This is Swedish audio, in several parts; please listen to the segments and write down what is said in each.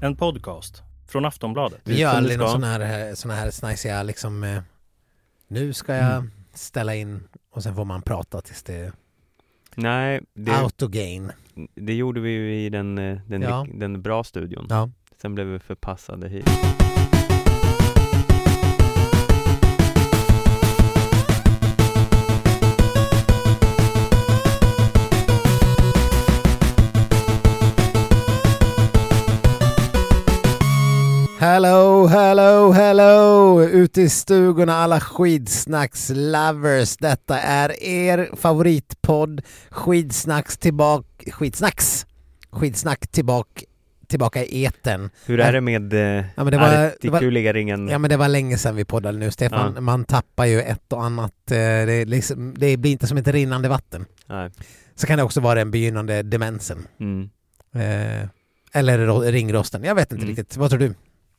En podcast från Aftonbladet. Vi gör aldrig någon sån här snajsiga liksom, nu ska jag ställa in och sen får man prata tills det... Nej, autogain. Det gjorde vi ju i den bra studion. Ja. Sen blev vi förpassade hit. Hello, hello, hello! Ute i stugorna alla skidsnacks-lovers. Detta är er favoritpodd. Skidsnack tillbaka i eten. Hur är det med artikuleringen? Ja, men det var länge sedan vi poddade nu, Stefan. Ja. Man tappar ju ett och annat. Det blir inte som ett rinnande vatten. Nej. Så kan det också vara den begynnande demensen. Mm. Eller ringrosten. Jag vet inte riktigt. Vad tror du?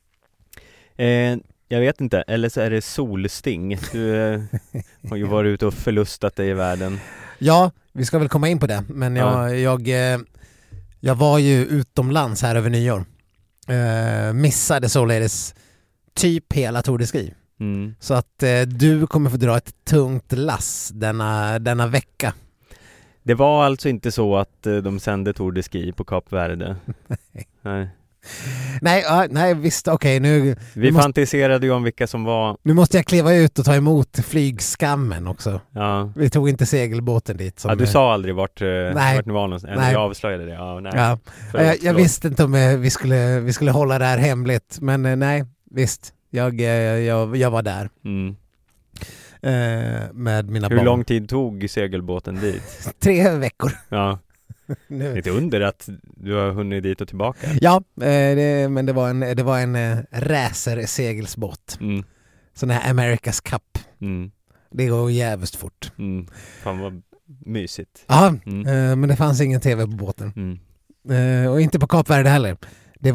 Jag vet inte, eller så är det solsting. Du har ju varit ute och förlustat dig i världen. Ja, vi ska väl komma in på det. Men jag var ju utomlands här över nyår. Missade således typ hela Tour de Ski. Så att du kommer få dra ett tungt lass denna vecka. Det var alltså inte så att de sände Tour de Ski på Kap Verde? Nej. Nej, visst, okej. Nu fantiserade ju om vilka som var... Nu måste jag kliva ut och ta emot flygskammen också. Ja. Vi tog inte segelbåten dit. Du sa aldrig vart ni var någonstans. Jag avslöjade det. Ja, nej. Ja. Jag visste inte om vi skulle hålla det här hemligt. Men nej, visst. Jag var där. Med mina barn. Hur lång tid tog segelbåten dit? 3 veckor. Ja. Lite under att du har hunnit dit och tillbaka. Ja, men det var en racer-segelsbåt. Sån här America's Cup. Det går jävligt fort. Fan vad mysigt. Ja, men det fanns ingen tv på båten. Och inte på Kap Verde heller. Det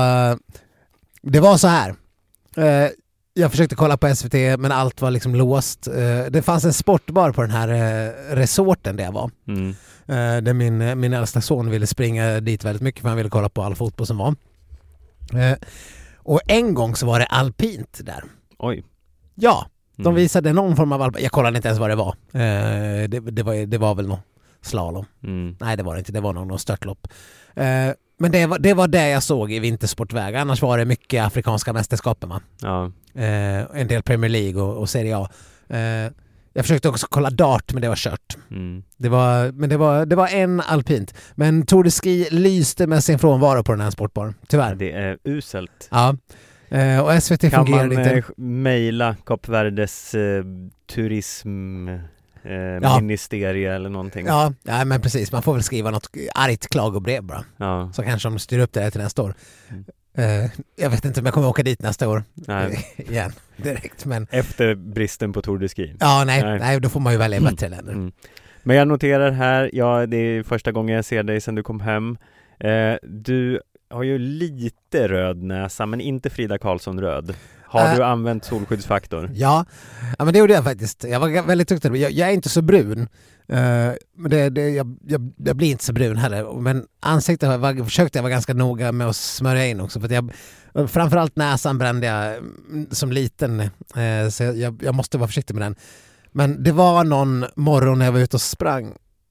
var så här. Jag försökte kolla på SVT, men allt var liksom låst. Det fanns en sportbar på den här resorten där jag var. Där min äldsta son ville springa dit väldigt mycket för han ville kolla på all fotboll som var. Och en gång så var det alpint där. Oj. Ja, de visade någon form av alpint. Jag kollade inte ens vad det var. Det var väl någon slalom. Nej, det var det inte. Det var någon störtlopp. Men det var det jag såg i vintersportväg. Annars var det mycket afrikanska mästerskapen, va? Ja. En del Premier League och Serie A. Jag försökte också kolla dart, men det var kört. Det var en alpint. Men Tour de Ski lyste med sin frånvaro på den här sportbaren. Tyvärr. Det är uselt. Ja. Och SVT fungerar inte. Kan man mejla Kap Verdes turism... ministerie eller någonting. Ja, men precis. Man får väl skriva något argt klagobrev bara. Ja. Så kanske de styr upp det till nästa år. Jag vet inte om jag kommer åka dit nästa år. Nej. Igen, direkt. Men... Efter bristen på Tour de Ski. Ja, nej, då får man ju välja bättre länder. Men jag noterar här, det är första gången jag ser dig sedan du kom hem. Du har ju lite röd näsa, men inte Frida Karlsson röd. Har du använt solskyddsfaktor? Ja, men det gjorde jag faktiskt. Jag var väldigt duktig. Jag är inte så brun. Men jag blir inte så brun heller. Men ansiktet försökte jag vara ganska noga med att smörja in också. För att framförallt näsan brände jag som liten. Så jag måste vara försiktig med den. Men det var någon morgon när jag var ute och sprang.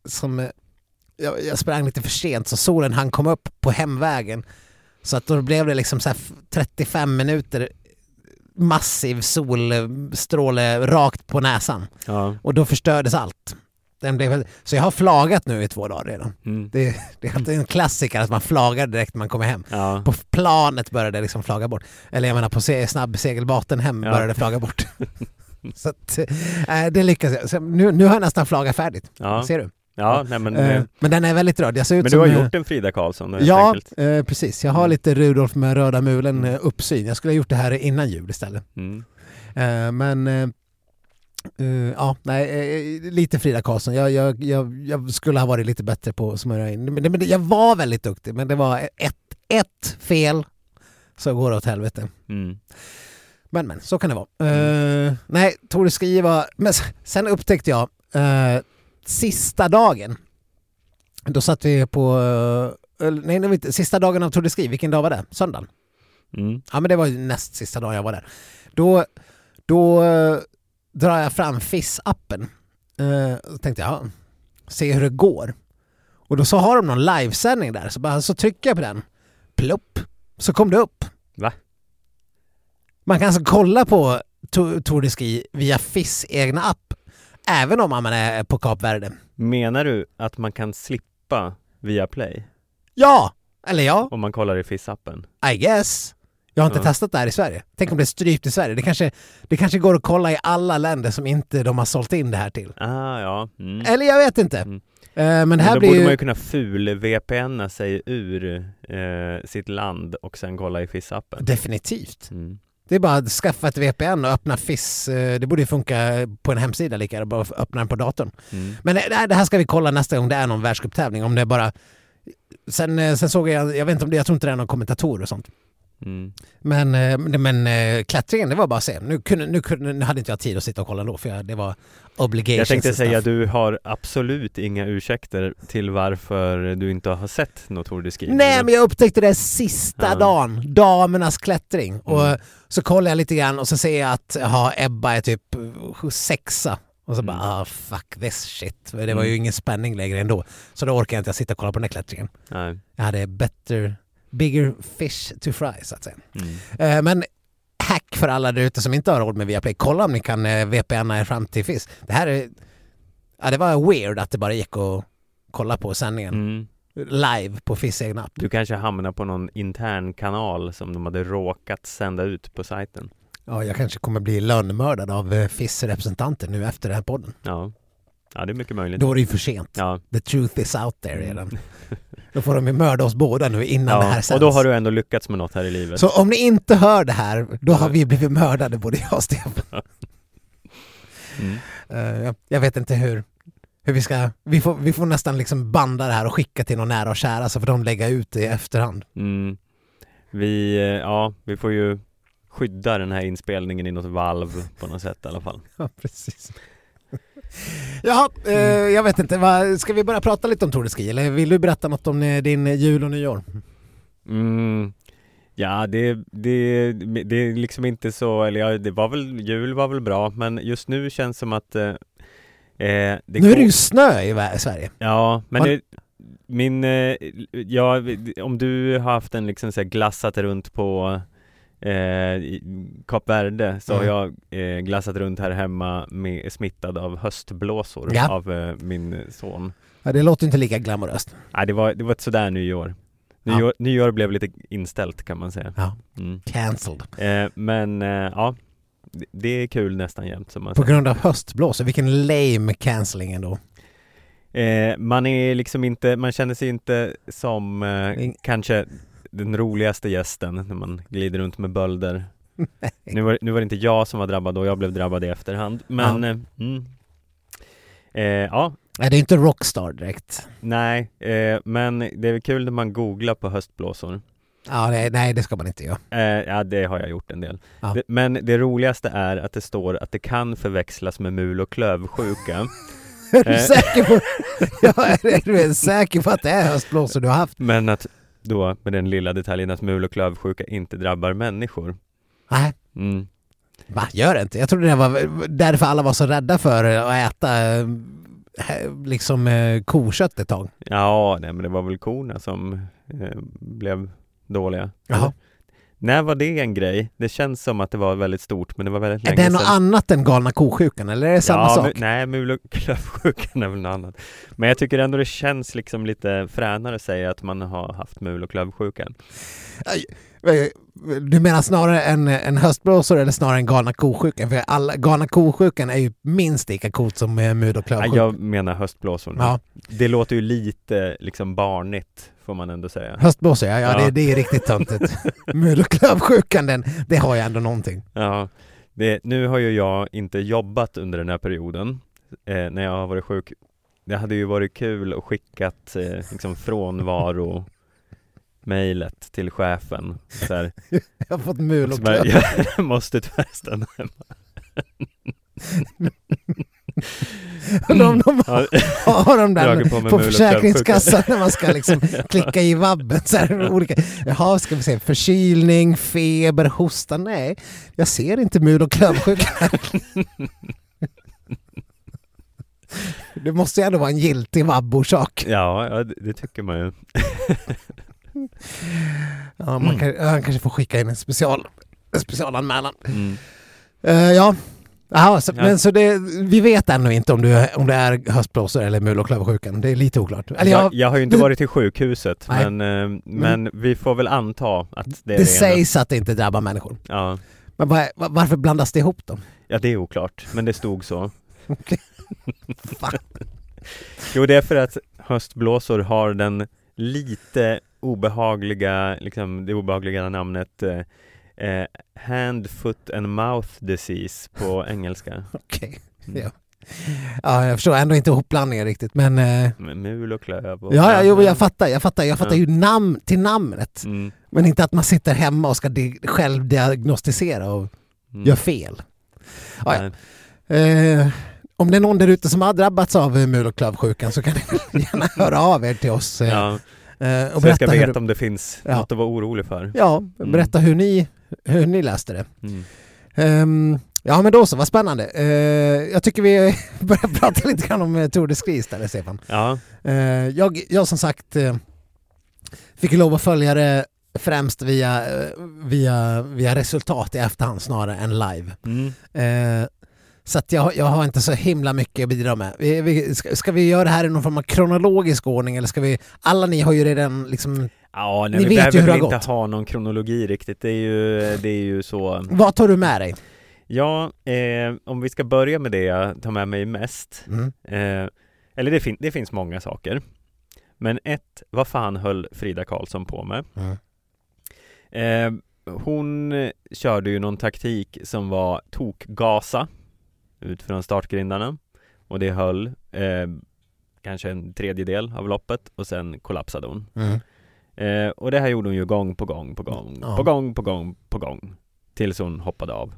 Jag sprang lite för sent så solen hann komma upp på hemvägen. Så att då blev det liksom så här 35 minuter massiv solstråle rakt på näsan. Ja. Och då förstördes allt. Så jag har flagat nu i 2 dagar redan. Det är en klassiker att man flagar direkt när man kommer hem. Ja. På planet började det liksom flaga bort. Eller jag menar på snabbsegelbåten hem började det flaga bort. Så att, det lyckas. Nu har jag nästan flagat färdigt. Ja. Ser du? Ja, nej, men den är väldigt röd. Men du har gjort en Frida Karlsson? Ja, precis. Jag har lite Rudolf med röda mulen uppsyn. Jag skulle ha gjort det här innan jul istället. Lite Frida Karlsson. Jag skulle ha varit lite bättre på att smörja in. Men jag var väldigt duktig, men det var ett fel så går det åt helvete. Men så kan det vara. Nej, Tour de Ski var... Men sen upptäckte jag sista dagen. Då satt vi på nej, det var inte, sista dagen av Tour de Ski, vilken dag var det? Söndagen? Ja, men det var ju näst sista dagen jag var där. Då drar jag fram FIS-appen. Så tänkte jag, se hur det går. Och då så har de någon livesändning där. Så trycker jag på den. Plopp. Så kom det upp. Va? Man kan alltså kolla på Tour de Ski via FIS egna app. Även om man är på Kap Verde. Menar du att man kan slippa via Play? Ja! Eller ja. Om man kollar i FIS-appen? I guess. Jag har inte testat det här i Sverige. Tänk om det är strypt i Sverige. Det kanske går att kolla i alla länder som inte de har sålt in det här till. Ja. Eller jag vet inte. Men det här då blir borde ju... man ju kunna ful-VPNa sig ur sitt land och sen kolla i FIS-appen. Definitivt. Det är bara att skaffa ett VPN och öppna FIS. Det borde ju funka på en hemsida lika gärna, bara öppna den på datorn. Men det här ska vi kolla nästa gång det är någon världscuptävling. Om det är bara... Sen såg jag vet inte om det, jag tror inte det är någon kommentator och sånt. Men klättringen, det var bara att se. Nu hade inte jag tid att sitta och kolla då, för det var obligation. Jag tänkte säga att du har absolut inga ursäkter till varför du inte har sett något Tour de Ski. Nej, men jag upptäckte det sista dagen, damernas klättring. Och så kollar jag lite grann och så ser jag att Ebba är typ 6:a. Och så bara, fuck this shit. Det var ju ingen spänning längre ändå. Så då orkar jag inte sitta och kolla på den här klättringen. Nej. Jag hade bigger fish to fry, så att säga. Men hack för alla där ute som inte har råd med Viaplay. Kolla om ni kan VPNa er fram till FIS. Det här är... Ja, det var weird att det bara gick att kolla på sändningen. Live på FIS egna app. Du kanske hamnar på någon intern kanal som de hade råkat sända ut på sajten. Ja, jag kanske kommer bli lönnmördad av FIS-representanter nu efter den här podden. Ja, det är mycket möjligt. Då är det ju för sent. Ja. The truth is out there redan. Då får de ju mörda oss båda nu innan det här sänds. Och då har du ändå lyckats med något här i livet. Så om ni inte hör det här, då har vi blivit mördade, både jag och Stefan. Jag vet inte hur vi ska... Vi får nästan liksom banda det här och skicka till någon nära och kära, så får de lägga ut det i efterhand. Vi får ju skydda den här inspelningen i något valv på något sätt i alla fall. Ja, precis. Jaha, jag vet inte. Ska vi börja prata lite om Tour de Ski? Eller vill du berätta något om din jul och nyår? Ja, det är liksom inte så... Eller ja, jul var väl bra, men just nu känns som att... nu är det ju snö i Sverige. Ja, men om du har haft en liksom så här glassat runt på... Kap Verde, så har jag glassat runt här hemma med smittad av höstblåsor av min son. Ja, det låter inte lika glamoröst. Nej, det var ett sådär nyår. Nyår blev lite inställt, kan man säga. Ja. Cancelled. Men det är kul nästan jämt, som man på säger. Grund av höstblåsor, vilken lame cancelling ändå. Man är liksom inte, man känner sig inte som kanske den roligaste gästen när man glider runt med bölder. Nu var det inte jag som var drabbad och jag blev drabbad i efterhand. Men Nej, det är inte Rockstar direkt. Nej, men det är väl kul när man googlar på höstblåsor. Ja, nej, det ska man inte göra. Ja, det har jag gjort en del. Ja. Men det roligaste är att det står att det kan förväxlas med mul- och klövsjuka. Är du säker på? Är du säker på att det är höstblåsor du har haft? Men att då, med den lilla detaljen, att mul- och klövsjuka inte drabbar människor. Nej. Va, gör det inte? Jag trodde det var därför alla var så rädda för att äta liksom kokött ett tag. Ja, nej, men det var väl korna som blev dåliga. Jaha. När var det en grej? Det känns som att det var väldigt stort, men det var väldigt länge sedan. Är det något annat än galna kosjukan, eller är det samma sak? Nej, mul- och klövsjukan är väl något annat. Men jag tycker ändå det känns liksom lite fränare att säga att man har haft mul- och klövsjukan. Du menar snarare en höstblåsor eller snarare en galna kosjukan? För galna kosjukan är ju minst lika coolt som mul- och klövsjukan. Jag menar höstblåsorna. Ja. Det låter ju lite liksom barnigt, får man ändå säga. Höstblåsor, ja. Det är riktigt töntigt. Mul- och klövsjukan, det har jag ändå någonting. Ja, nu har ju jag inte jobbat under den här perioden när jag har varit sjuk. Det hade ju varit kul att skickat liksom frånvaro mejlet till chefen. Så här, jag har fått mul- och klöv. Jag måste tyvärr stanna hemma. De har de Dragit där på på med Försäkringskassan när man ska liksom klicka i vabben. Så här, olika. Jaha, ska vi se. Förkylning, feber, hosta. Nej, jag ser inte mul- och klövsjukan. Det måste ju ändå vara en giltig vabborsak. Ja, det tycker man ju. Ja, han kanske får skicka in en specialanmälan. Mm. Men så vi vet ännu inte om det är höstblåsor eller mul- och klövsjukan. Det är lite oklart. Eller Jag har ju inte varit i sjukhuset, men vi får väl anta att det är det sägs att det inte drabbar människor. Ja. Men varför blandas det ihop då? Ja, det är oklart, men det stod så. Okej. Jo, det är för att höstblåsor har den lite obehagliga, liksom det obehagliga namnet hand, foot and mouth disease på engelska. Okej. Ja, jag förstår ändå inte ihopblandningen riktigt, men mul och klöv och jag fattar ju namn till namnet. Men inte att man sitter hemma och ska själv diagnostisera och gör fel. Ja. Om det är någon där ute som har drabbats av mul- och klövsjukan så kan ni gärna höra av er till oss. Och så jag ska veta om det finns något att vara orolig för. Ja, berätta hur ni läste det. Ja, men då så, vad spännande. Jag tycker vi börjar prata lite grann om Tour de Ski där, Stefan. Ja. Jag som sagt fick lov att följa det främst via resultat i efterhand snarare än live. Så att jag har inte så himla mycket att bidra med. Ska vi göra det här i någon form av kronologisk ordning, eller ska vi... Alla ni har ju redan liksom... Ja, ni vi vet behöver ju hur det inte har gått. ha någon kronologi riktigt. Det är ju så... Vad tar du med dig? Ja, om vi ska börja med det jag tar med mig mest. Eller det finns många saker. Men vad fan höll Frida Karlsson på med? Hon körde ju någon taktik som var tokgasa ut från startgrindarna, och det höll kanske en tredjedel av loppet, och sen kollapsade hon. Och det här gjorde hon ju gång på gång tills hon hoppade av.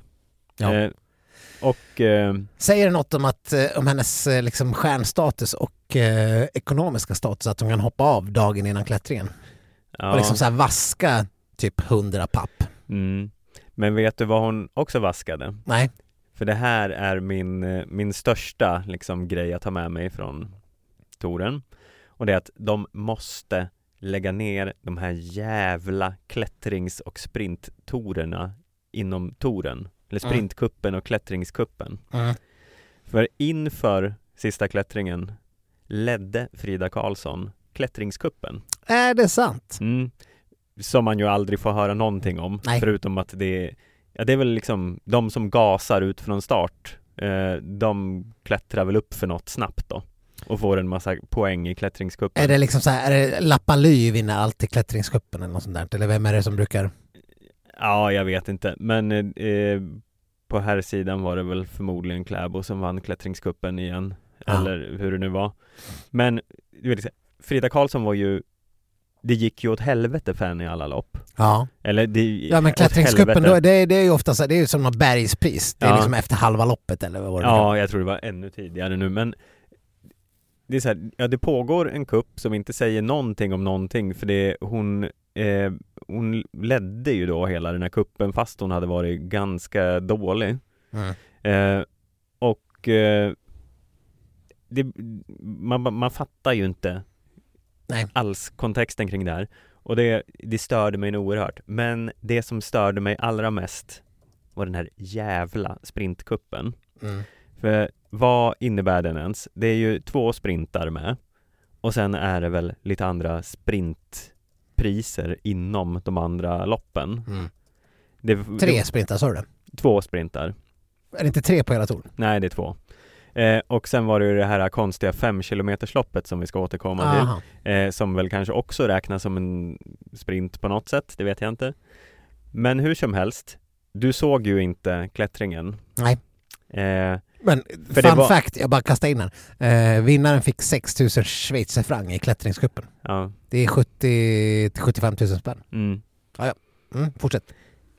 Säger det något om hennes liksom stjärnstatus och ekonomiska status, att hon kan hoppa av dagen innan klättringen och liksom så här vaska typ 100 papp? Men vet du vad hon också vaskade? Nej. För det här är min största liksom grej att ta med mig från touren. Och det är att de måste lägga ner de här jävla klättrings- och sprinttourerna inom touren. Eller sprintkuppen och klättringskuppen. För inför sista klättringen ledde Frida Karlsson klättringskuppen. Är det sant? Som man ju aldrig får höra någonting om. Nej. Förutom att det är väl liksom de som gasar ut från start. De klättrar väl upp för något snabbt då. Och får en massa poäng i klättringskuppen. Är det liksom så här, är det Lappaly vinner alltid klättringskuppen eller något sånt där? Eller vem är det som brukar? Ja, jag vet inte. Men på här sidan var det väl förmodligen Kläbo som vann klättringskuppen igen. Eller hur det nu var. Men du vet, Frida Karlsson var ju... Det gick ju åt helvete för henne i alla lopp. Ja. Eller men klättringskuppen då, det är ju ofta så, det är ju som någon bergspris. Det är liksom efter halva loppet eller vad var det? Ja, jag tror det var ännu tidigare nu, men det är så här, det pågår en kupp som inte säger någonting om någonting, för hon ledde ju då hela den här kuppen fast hon hade varit ganska dålig. Man fattar ju inte alls kontexten kring det här. Och det störde mig oerhört. Men det som störde mig allra mest var den här jävla sprintkuppen. För vad innebär den ens? Det är ju 2 sprintar med. Och sen är det väl lite andra sprintpriser inom de andra loppen. 3 sprintar, sa du det? 2 sprintar. Är det inte 3 på hela touren? Nej, det är 2. Och sen var det ju det här konstiga 5-kilometersloppet som vi ska återkomma till. Som väl kanske också räknas som en sprint på något sätt, det vet jag inte. Men hur som helst, du såg ju inte klättringen. Nej. Men fun fact, jag bara kastar in här. Vinnaren fick 6 000 schweizerfranc i klättringskuppen. Ja. Det är 70-75 000 spänn. Fortsätt.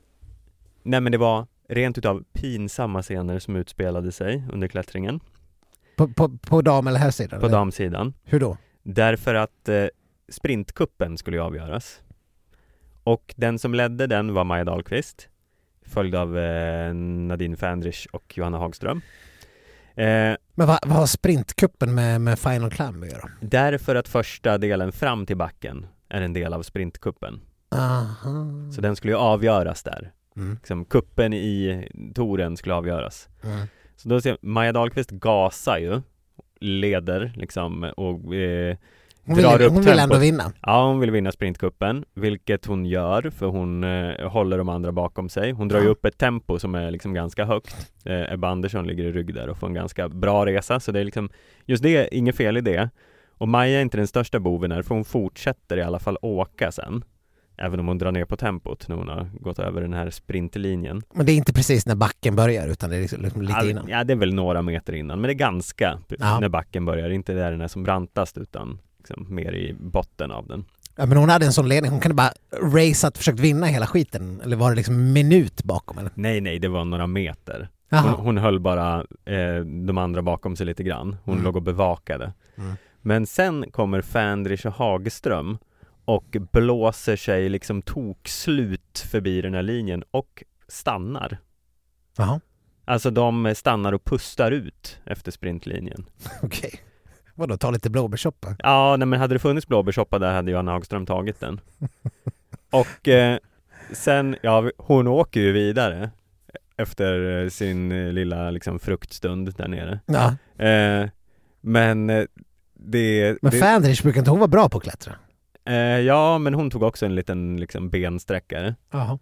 Nej, men det var rent utav pinsamma scener som utspelade sig under klättringen. På dam- eller herrsidan? På damsidan. Hur då? Därför att sprintkuppen skulle avgöras. Och den som ledde den var Maja Dahlqvist, följd av Nadine Fähndrich och Johanna Hagström. Men vad har sprintkuppen med Final Climb att göra? Därför att första delen fram till backen är en del av sprintkuppen. Aha. Så den skulle ju avgöras där. Liksom, kuppen i touren skulle avgöras. Så då ser Maja Dahlqvist gasar ju, leder liksom och hon vill ändå vinna. Ja, hon vill vinna sprintkuppen, vilket hon gör för hon håller de andra bakom sig. Hon drar ju upp ett tempo som är liksom ganska högt. Ebba Andersson ligger i rygg där och får en ganska bra resa, så det är liksom just det, inget fel i det. Och Maja är inte den största boven här, för hon fortsätter i alla fall åka sen. Även om hon drar ner på tempot när hon har gått över den här sprintlinjen. Men det är inte precis när backen börjar, utan det är liksom lite innan. Ja, det är väl några meter innan, men det är ganska när backen börjar. Inte där den är som brantast, utan liksom mer i botten av den. Ja, men hon hade en sån ledning. Hon kunde bara racea och försökt vinna hela skiten. Eller var det liksom en minut bakom? Eller? Nej, det var några meter. Hon höll bara de andra bakom sig lite grann. Hon låg och bevakade. Men sen kommer Fähndrich och Hagström och blåser sig liksom tokslut förbi den här linjen och stannar. Jaha. Alltså de stannar och pustar ut efter sprintlinjen. Okej. Vadå, ta lite blåbärssoppa? Ja, nej, men hade det funnits blåbärssoppa där hade Johanna Hagström tagit den. Och sen, ja, hon åker ju vidare efter sin lilla liksom fruktstund där nere. Ja. Men Fähndrich brukar inte hon vara bra på att klättra? Ja, men hon tog också en liten liksom bensträckare. Jaha.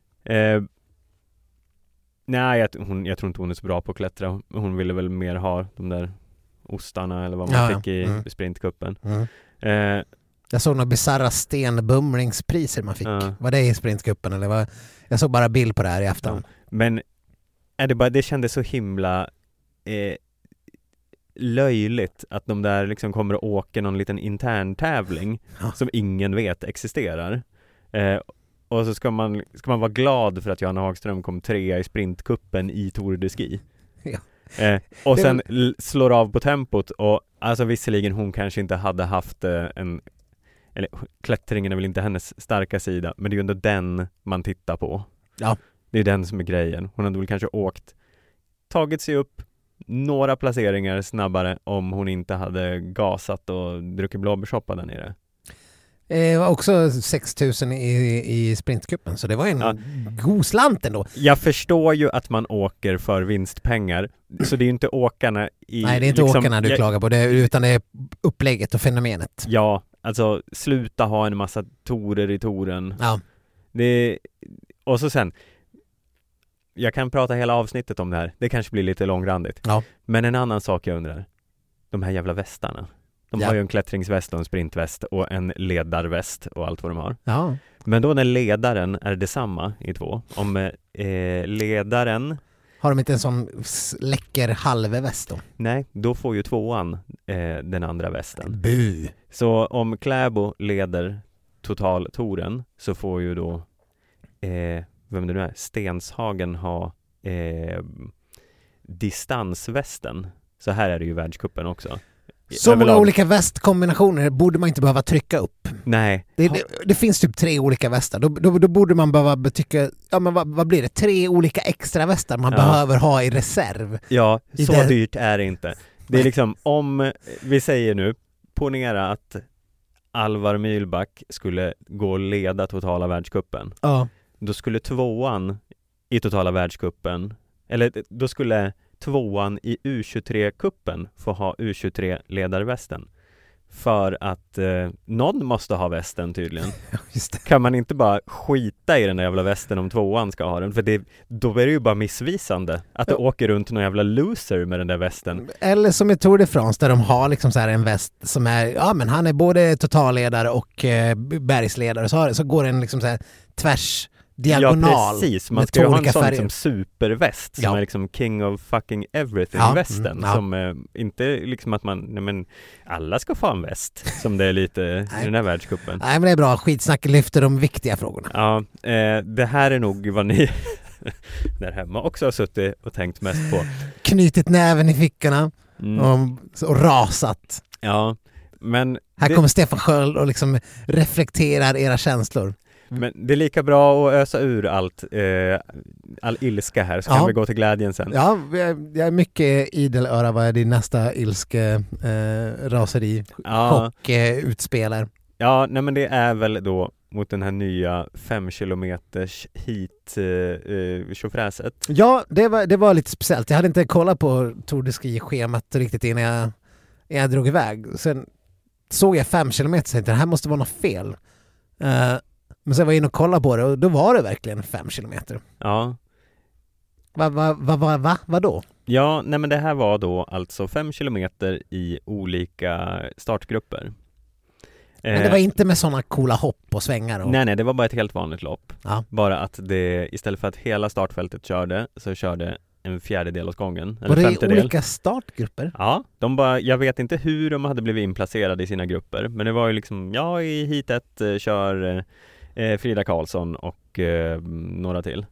Nej, jag tror inte hon är så bra på att klättra. Hon ville väl mer ha de där ostarna eller vad man fick i sprintkuppen. Jag såg några bizarra stenbumlingspriser man fick. Var det i sprintkuppen eller vad? Jag såg bara bild på det här i afton. Men det kändes så himla löjligt att de där liksom kommer att åka någon liten intern tävling som ingen vet existerar. Och så ska man vara glad för att Johanna Hagström kom 3 i sprintkuppen i Tour de Ski. Ja. Och sen slår av på tempot, och alltså visserligen hon kanske inte hade haft eller klättringen är väl inte hennes starka sida, men det är ju ändå den man tittar på. Ja. Det är den som är grejen. Hon hade väl kanske tagit sig upp några placeringar snabbare om hon inte hade gasat och druckit blåbärssoppa där nere. Det var också 6 000 i sprintkuppen, så det var en god slant ändå. Jag förstår ju att man åker för vinstpengar, så det är ju inte åkarna i... Nej, det är inte åkarna du klagar på, utan det är upplägget och fenomenet. Ja, alltså sluta ha en massa torer i touren. Ja. Och så sen, jag kan prata hela avsnittet om det här. Det kanske blir lite långrandigt. Ja. Men en annan sak jag undrar, de här jävla västarna. De har ju en klättringsväst och en sprintväst och en ledarväst och allt vad de har. Ja. Men då när ledaren är detsamma i 2, om ledaren... Har de inte en sån läcker halvväst då? Nej, då får ju 2an den andra västen. Bu! Så om Kläbo leder totaltouren så får ju då vem det nu är, Stenshagen ha distansvästen. Så här är det ju världscupen också. Så många olika västkombinationer borde man inte behöva trycka upp. Nej. Det finns typ 3 olika västar. Då borde man behöva tycka, ja men vad blir det? 3 olika extra västar man behöver ha i reserv. Ja, så dyrt är det inte. Det är liksom, om vi säger nu, ponera att Alvar Mühlback skulle gå och leda totala världscupen. Ja. Då skulle 2an i totala världscupen, eller då skulle 2an i U23-kuppen få ha U23-ledarvästen. För att någon måste ha västen tydligen. Just det. Kan man inte bara skita i den där jävla västen om 2an ska ha den? För då är det ju bara missvisande att det åker runt någon jävla loser med den där västen. Eller som i Tour de France där de har liksom så här en väst som är, ja men han är både totalledare och bergsledare. Så går den liksom så här tvärs diagonal. Ja, precis. Man ska ju ha en sån liksom superväst som är liksom king of fucking everything-västen. Som inte liksom att men alla ska få en väst som det är lite i den här världscupen. Nej, men det är bra. Skitsnack lyfter de viktiga frågorna. Ja, det här är nog vad ni där hemma också har suttit och tänkt mest på. Knutit näven i fickorna. och rasat. Ja, men Här kommer Stefan Sköld och liksom reflekterar era känslor. Men det är lika bra att ösa ur all ilska här, så kan vi gå till glädjen sen. Ja, jag är mycket idel öra vad är din nästa ilske raseri och utspelar. Ja, nej men det är väl då mot den här nya 5 kilometers hit tjofräset. Ja, det var lite speciellt. Jag hade inte kollat på Tour de Ski-schemat riktigt innan jag drog iväg. Sen såg jag 5 kilometer och tänkte det här måste vara något fel. Men sen var jag inne och kollade på det och då var det verkligen 5 kilometer. Ja. Vad då? Ja, nej men det här var då alltså 5 kilometer i olika startgrupper. Men det var inte med sådana coola hopp och svängar? Och... Nej, det var bara ett helt vanligt lopp. Ja. Bara att det, istället för att hela startfältet körde, så körde en fjärdedel åt gången. Var det i olika startgrupper? Ja, jag vet inte hur de hade blivit inplacerade i sina grupper. Men det var ju liksom, i hit 1 kör Frida Karlsson och några till.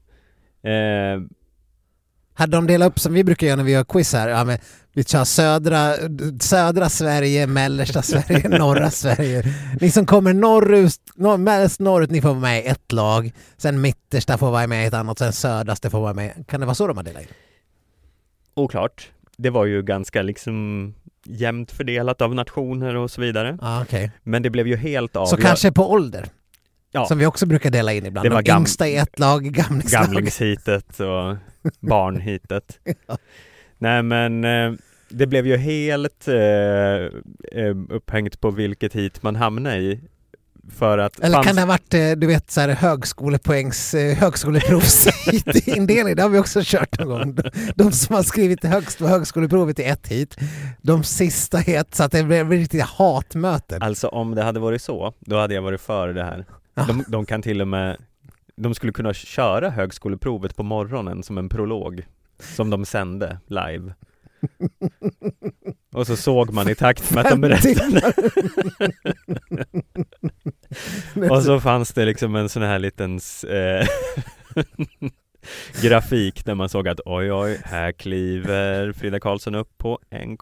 Hade de delat upp som vi brukar göra när vi gör quiz här? Ja, men vi kör södra Sverige, mellersta Sverige, norra Sverige. Ni som kommer norrut, ni får vara med i ett lag. Sen mittersta får vara med i ett annat. Sen södraste får vara med. Kan det vara så de har delat in? Oklart. Det var ju ganska liksom jämnt fördelat av nationer och så vidare. Okay. Men det blev ju helt Så kanske på ålder? Ja. Som vi också brukar dela in ibland. Det var de yngsta i ett lag, gamlingshitet och barnhitet. Ja. Nej, men det blev ju helt upphängt på vilket hit man hamnar i. För att eller kan det ha varit, du vet, så här högskoleprovsindelning? Det har vi också kört någon gång. De som har skrivit högst på högskoleprovet i ett hit, de sista het, så att det blev riktigt hatmöten. Alltså om det hade varit så, då hade jag varit för det här. De kan till och med, de skulle kunna köra högskoleprovet på morgonen som en prolog som de sände live. Och så såg man i takt med att de berättade. Och så fanns det liksom en sån här liten grafik där man såg att oj, här kliver Frida Karlsson upp på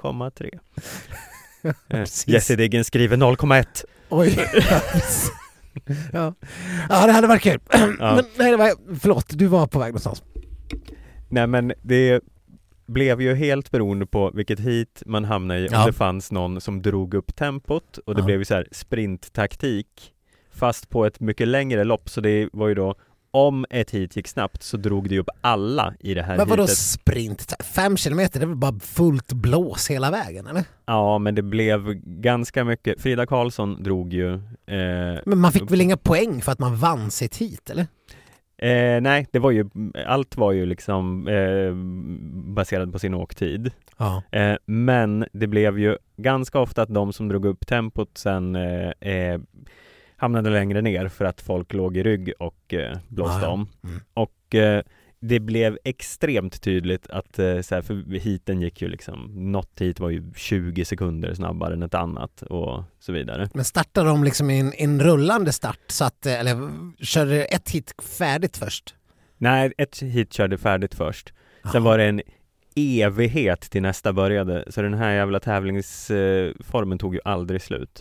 1,3. Jesse Diggen skriver 0,1. Oj. Ja, det hade varit kul. Men förlåt, du var på väg någonstans. Nej, men det blev ju helt beroende på vilket hit man hamnade i. Om det fanns någon som drog upp tempot. Och det blev ju så här sprinttaktik. Fast på ett mycket längre lopp. Så det var ju då, om ett hit gick snabbt så drog det upp alla i det här hitet. Men vadå sprint? 5 kilometer, det var bara fullt blås hela vägen, eller? Ja, men det blev ganska mycket. Frida Karlsson drog ju... men man fick väl inga poäng för att man vann sitt hit, eller? Nej, allt var ju liksom baserat på sin åktid. Ja. Men det blev ju ganska ofta att de som drog upp tempot sen hamnade längre ner för att folk låg i rygg och blåste om. Mm. Och det blev extremt tydligt att för hiten gick ju liksom, något hit var ju 20 sekunder snabbare än ett annat och så vidare. Men startade de liksom i en rullande start, så att, eller körde ett hit färdigt först? Nej, ett hit körde färdigt först. Sen var det en evighet till nästa började, så den här jävla tävlingsformen tog ju aldrig slut.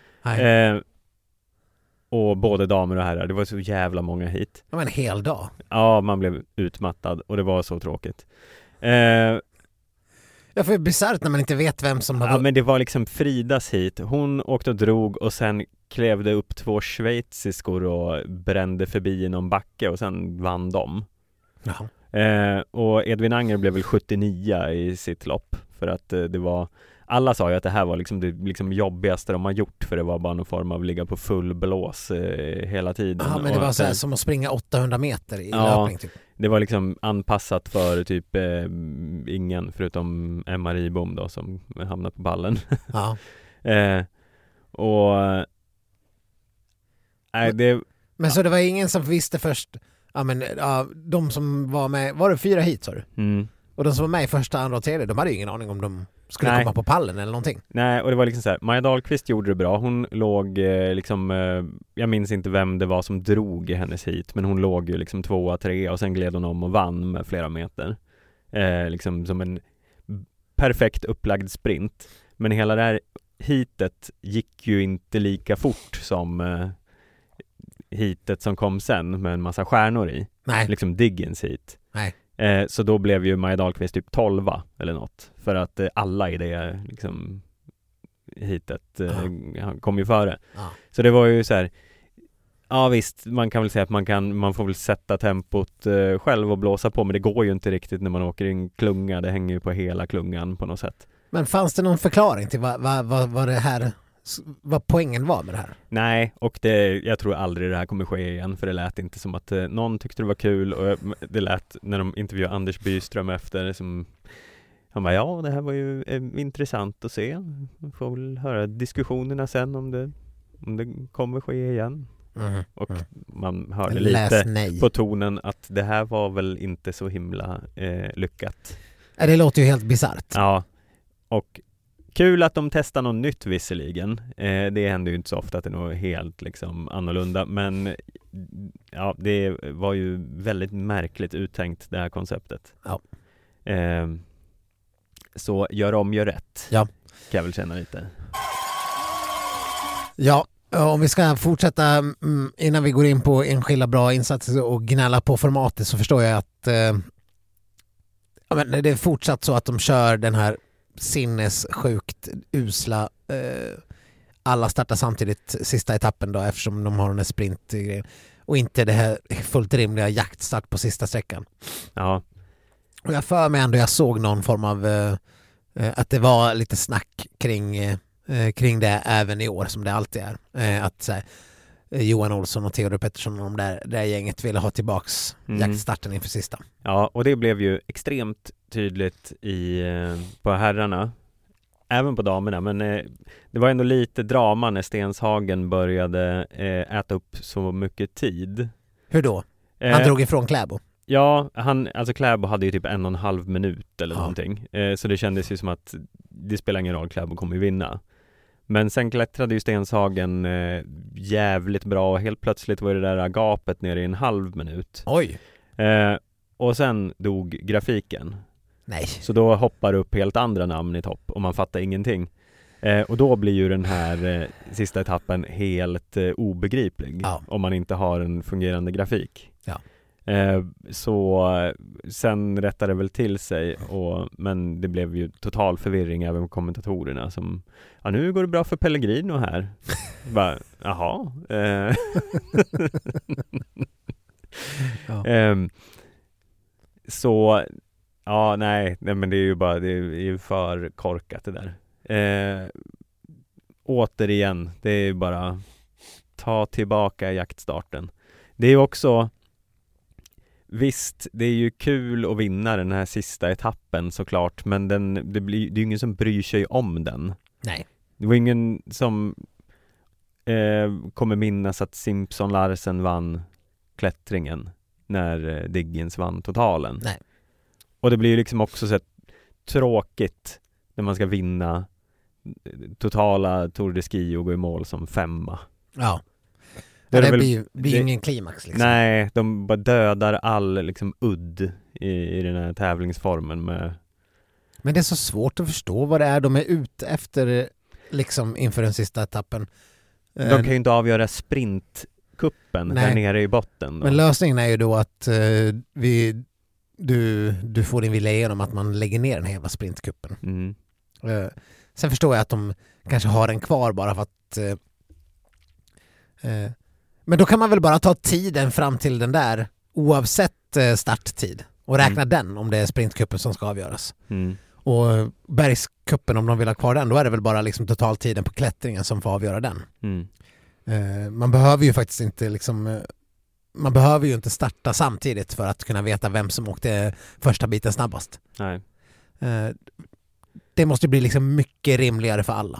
Och både damer och herrar, det var så jävla många hit. Det var en hel dag. Ja, man blev utmattad och det var så tråkigt. Ja, för det är bisarrt när man inte vet vem som har... Ja, men det var liksom Fridas hit. Hon åkte och drog och sen klävde upp 2 schweiziskor och brände förbi i någon backe och sen vann de. Jaha. Och Edvin Anger blev väl 79 i sitt lopp för att det var... Alla sa ju att det här var liksom det liksom jobbigaste de har gjort, för det var bara någon form av ligga på full blås hela tiden. Ja, men det var så här, som att springa 800 meter i löpning typ. Det var liksom anpassat för typ ingen förutom Emma Ribom då som hamnade på ballen. Ja. Men så det var ingen som visste först, de som var med, var det 4 hit sa du? Mm. Och de som var med i första, andra och tredje, de hade ju ingen aning om de skulle komma på pallen eller någonting. Nej, och det var liksom så här, Maja Dahlqvist gjorde det bra. Hon låg jag minns inte vem det var som drog i hennes hit, men hon låg ju liksom 2, 3 och sen gled hon om och vann med flera meter. Liksom som en perfekt upplagd sprint. Men hela det här heatet gick ju inte lika fort som heatet som kom sen med en massa stjärnor i. Nej. Liksom Diggins heat. Nej. Så då blev ju Maja Dahlqvist typ 12 eller något. För att alla i det liksom heatet kom ju före. Ja. Så det var ju så här. Ja visst, man kan väl säga att man får väl sätta tempot själv och blåsa på, men det går ju inte riktigt när man åker i en klunga. Det hänger ju på hela klungan på något sätt. Men fanns det någon förklaring till vad det här, vad poängen var med det här? Nej, och jag tror aldrig det här kommer ske igen, för det lät inte som att någon tyckte det var kul, och det lät när de intervjuade Anders Byström efter som han bara, ja det här var ju intressant att se. Man får väl höra diskussionerna sen om det kommer ske igen. Och man hörde lite på tonen att det här var väl inte så himla lyckat. Det låter ju helt bizarrt. Ja, och kul att de testar något nytt visserligen. Det händer ju inte så ofta att det är något helt liksom annorlunda, men ja, det var ju väldigt märkligt uttänkt det här konceptet. Ja. Så gör om, gör rätt. Ja. Kan jag väl känna lite. Ja, om vi ska fortsätta innan vi går in på enskilda bra insatser och gnälla på formatet, så förstår jag att men det är fortsatt så att de kör den här sinnessjukt usla alla startar samtidigt sista etappen då, eftersom de har en sprintgrej och inte det här fullt rimliga jaktstart på sista sträckan. Ja. Och jag för mig ändå jag såg någon form av att det var lite snack kring det även i år, som det alltid är. Att så här, Johan Olsson och Theodor Pettersson och de där gänget ville ha tillbaks jaktstarten inför sista. Ja, och det blev ju extremt tydligt på herrarna, även på damerna, men det var ändå lite drama när Stenshagen började äta upp så mycket tid. Hur då? Han drog ifrån Kläbo. Ja, alltså Kläbo hade ju typ 1,5 minut eller någonting. Så det kändes ju som att det spelar ingen roll, Kläbo kommer ju vinna. Men sen klättrade ju Stenshagen jävligt bra, och helt plötsligt var det där gapet nere i 1,5 minut. Oj! Och sen dog grafiken. Nej. Så då hoppar upp helt andra namn i topp och man fattar ingenting. Och då blir ju den här sista etappen helt obegriplig om man inte har en fungerande grafik. Ja. Så sen rättade det väl till sig, men det blev ju total förvirring även på kommentatorerna som, ja nu går det bra för Pellegrino här. Bara, jaha. Så ja, nej, men det är ju bara, det är ju för korkat det där. Återigen, det är ju bara ta tillbaka jaktstarten. Det är ju också, visst, det är ju kul att vinna den här sista etappen såklart, men det är ju ingen som bryr sig om den. Nej. Det var ingen som kommer minnas att Simpson Larsen vann klättringen när Diggins vann totalen. Nej. Och det blir ju liksom också så tråkigt när man ska vinna totala Tour de Ski och gå i mål som 5:a. Ja. Det blir ju ingen klimax liksom. Nej, de bara dödar all liksom udd i den här tävlingsformen med. Men det är så svårt att förstå vad det är de är ute efter liksom inför den sista etappen. De kan ju inte avgöra sprintkuppen där nere i botten då. Men lösningen är ju då att du får din vilja igenom att man lägger ner den här jävla sprintkuppen. Sen förstår jag att de kanske har den kvar bara för att men då kan man väl bara ta tiden fram till den där oavsett starttid och räkna den om det är sprintkuppen som ska avgöras. Och bergskuppen, om de vill ha kvar den, då är det väl bara liksom totaltiden på klättringen som får avgöra den. Man behöver ju faktiskt inte liksom, man behöver ju inte starta samtidigt för att kunna veta vem som åkte första biten snabbast. Nej. Det måste bli liksom mycket rimligare för alla.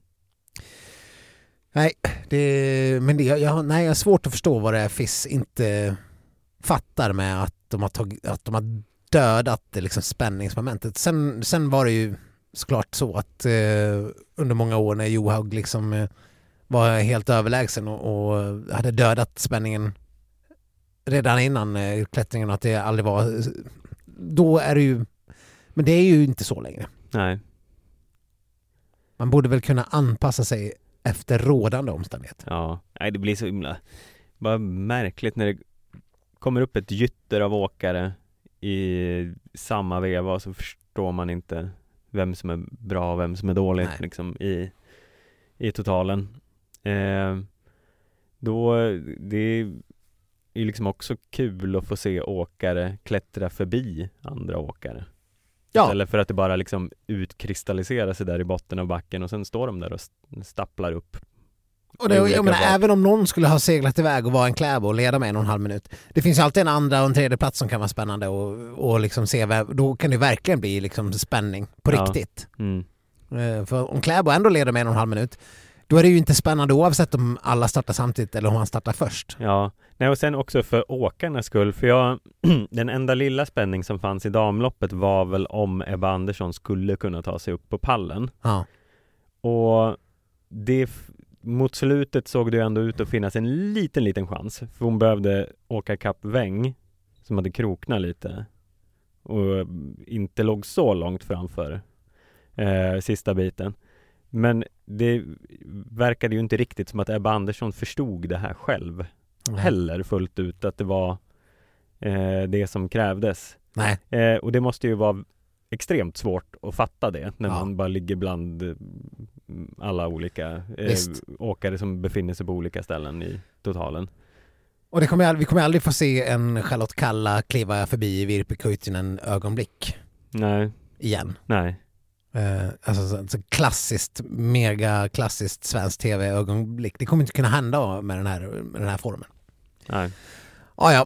Nej, jag har svårt att förstå vad det är FIS inte fattar med att de har dödat det liksom spänningsmomentet. Sen var det ju såklart så att under många år när Johaug liksom var helt överlägsen och hade dödat spänningen redan innan klättringen, att det aldrig var, då är det ju, men det är ju inte så längre. Nej. Man borde väl kunna anpassa sig efter rådande omständigheter. Ja, nej, det blir så himla bara märkligt när det kommer upp ett gytter av åkare i samma veva och så förstår man inte vem som är bra och vem som är dålig liksom, i totalen. Då det är liksom också kul att få se åkare klättra förbi andra åkare. Ja. Istället för att det bara liksom utkristalliserar sig där i botten av backen och sen står de där och stapplar upp. Och jag menar, även om någon skulle ha seglat iväg och vara en Kläbo och leda med 1,5 minut. Det finns ju alltid en andra och en tredje plats som kan vara spännande och liksom se, då kan det verkligen bli liksom spänning på riktigt. För om Kläbo ändå leder med 1,5 minut, då är det ju inte spännande oavsett om alla startar samtidigt eller om han startar först. Ja, nej, och sen också för åkarnas skull, för den enda lilla spänning som fanns i damloppet var väl om Ebba Andersson skulle kunna ta sig upp på pallen. Ja. Och det mot slutet såg det ändå ut att finnas en liten chans, för hon behövde åka kapp Weng som hade kroknat lite och inte låg så långt framför sista biten. Men det verkade ju inte riktigt som att Ebba Andersson förstod det här själv heller fullt ut, att det var det som krävdes. Nej. Och det måste ju vara extremt svårt att fatta det när man bara ligger bland alla olika åkare som befinner sig på olika ställen i totalen. Och vi kommer aldrig få se en Charlotte Kalla kliva förbi Virpi Kuitinen ögonblick. Nej. Igen. Nej. Alltså så klassiskt, mega klassiskt svensk tv-ögonblick. Det kommer inte kunna hända med den här formen. Nej. Ja.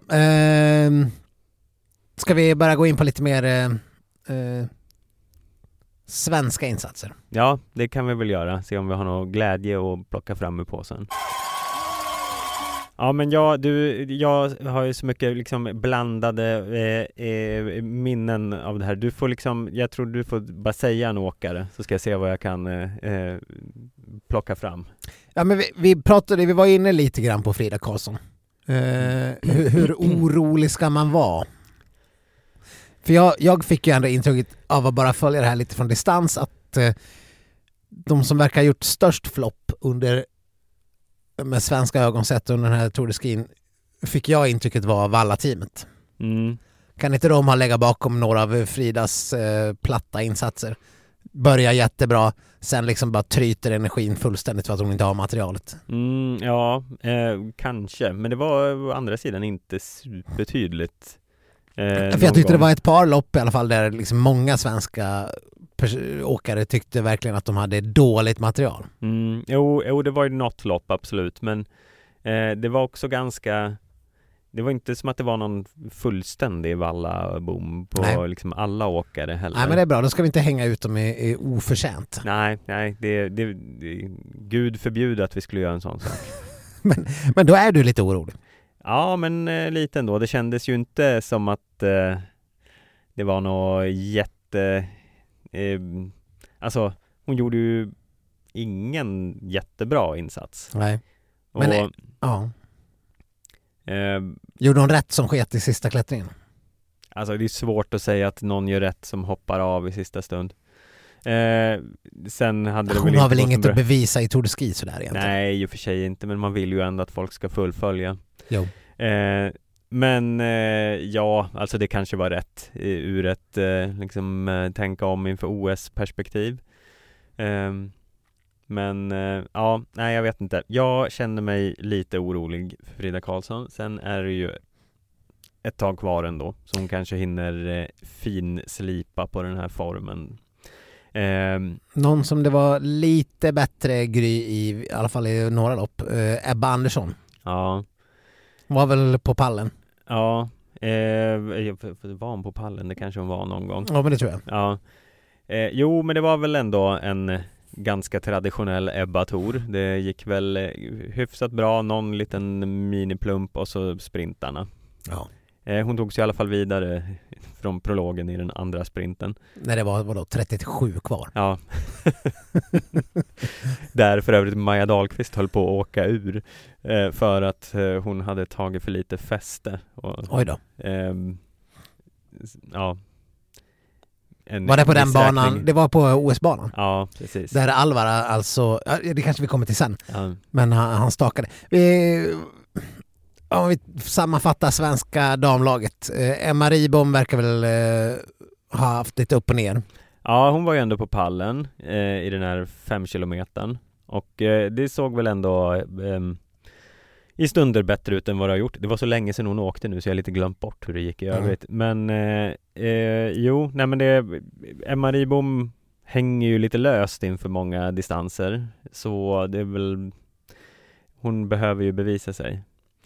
Ska vi bara gå in på lite mer svenska insatser? Ja, det kan vi väl göra. Se om vi har någon glädje att plocka fram ur påsen. Ja, men jag har ju så mycket liksom blandade minnen av det här. Du får liksom, jag tror du får bara säga en åkare så ska jag se vad jag kan plocka fram. Ja, men vi var inne lite grann på Frida Karlsson. Hur orolig ska man vara? För jag fick ju ändå intrycket av att bara följa det här lite från distans att de som verkar ha gjort störst flopp med svenska ögon sett under den här Tour de Ski fick jag intrycket var Valla-teamet. Kan inte de ha läggat bakom några av Fridas platta insatser? Börjar jättebra, sen liksom bara tryter energin fullständigt för att hon inte har materialet. Kanske, men det var å andra sidan inte supertydligt. För jag tyckte det var ett par lopp i alla fall där liksom många svenska åkare tyckte verkligen att de hade dåligt material. Jo, det var ju något lopp absolut, men det var också ganska, det var inte som att det var någon fullständig valla-boom på liksom alla åkare heller. Nej, men det är bra, då ska vi inte hänga ut dem i oförtjänt. Nej, det Gud förbjuder att vi skulle göra en sån sak. men då är du lite orolig. Ja, men lite ändå. Det kändes ju inte som att det var något alltså, hon gjorde ju ingen jättebra insats. Nej. Men gjorde hon rätt som sket i sista klättringen? Alltså, det är svårt att säga att någon gör rätt som hoppar av i sista stund. Sen hade hon har väl inget att bevisa i Tour de Ski sådär egentligen? Nej, i och för sig inte, men man vill ju ändå att folk ska fullfölja. Jo. Men ja, alltså det kanske var rätt ur ett tänka om inför OS-perspektiv. Men ja, nej, jag vet inte. Jag känner mig lite orolig för Frida Karlsson. Sen är det ju ett tag kvar ändå, så hon kanske hinner finslipa på den här formen. Någon som det var lite bättre Gry i alla fall i några lopp, Ebba Andersson. Ja. Var väl på pallen? Ja, var hon på pallen? Det kanske hon var någon gång. Ja, men det tror jag. Ja. Jo, men det var väl ändå en ganska traditionell Ebba-tour. Det gick väl hyfsat bra, någon liten miniplump och så sprintarna. Ja. Hon tog sig i alla fall vidare från prologen i den andra sprinten. När det var då 37 kvar. Ja. Där för övrigt Maja Dahlqvist höll på att åka ur för att hon hade tagit för lite fäste. Och, oj då. Ja. Var det på den banan? Det var på OS-banan. Ja, precis. Där Alvara alltså, det kanske vi kommer till sen. Ja. Men han stakade. Om vi sammanfattar svenska damlaget. Emma Ribom verkar väl ha haft lite upp och ner. Ja, hon var ju ändå på pallen i den här 5 kilometern. Och det såg väl ändå i stunder bättre ut än vad det har gjort. Det var så länge sedan hon åkte nu så jag har lite glömt bort hur det gick i övrigt. Men Emma Ribom hänger ju lite löst inför många distanser. Så det är väl, hon behöver ju bevisa sig.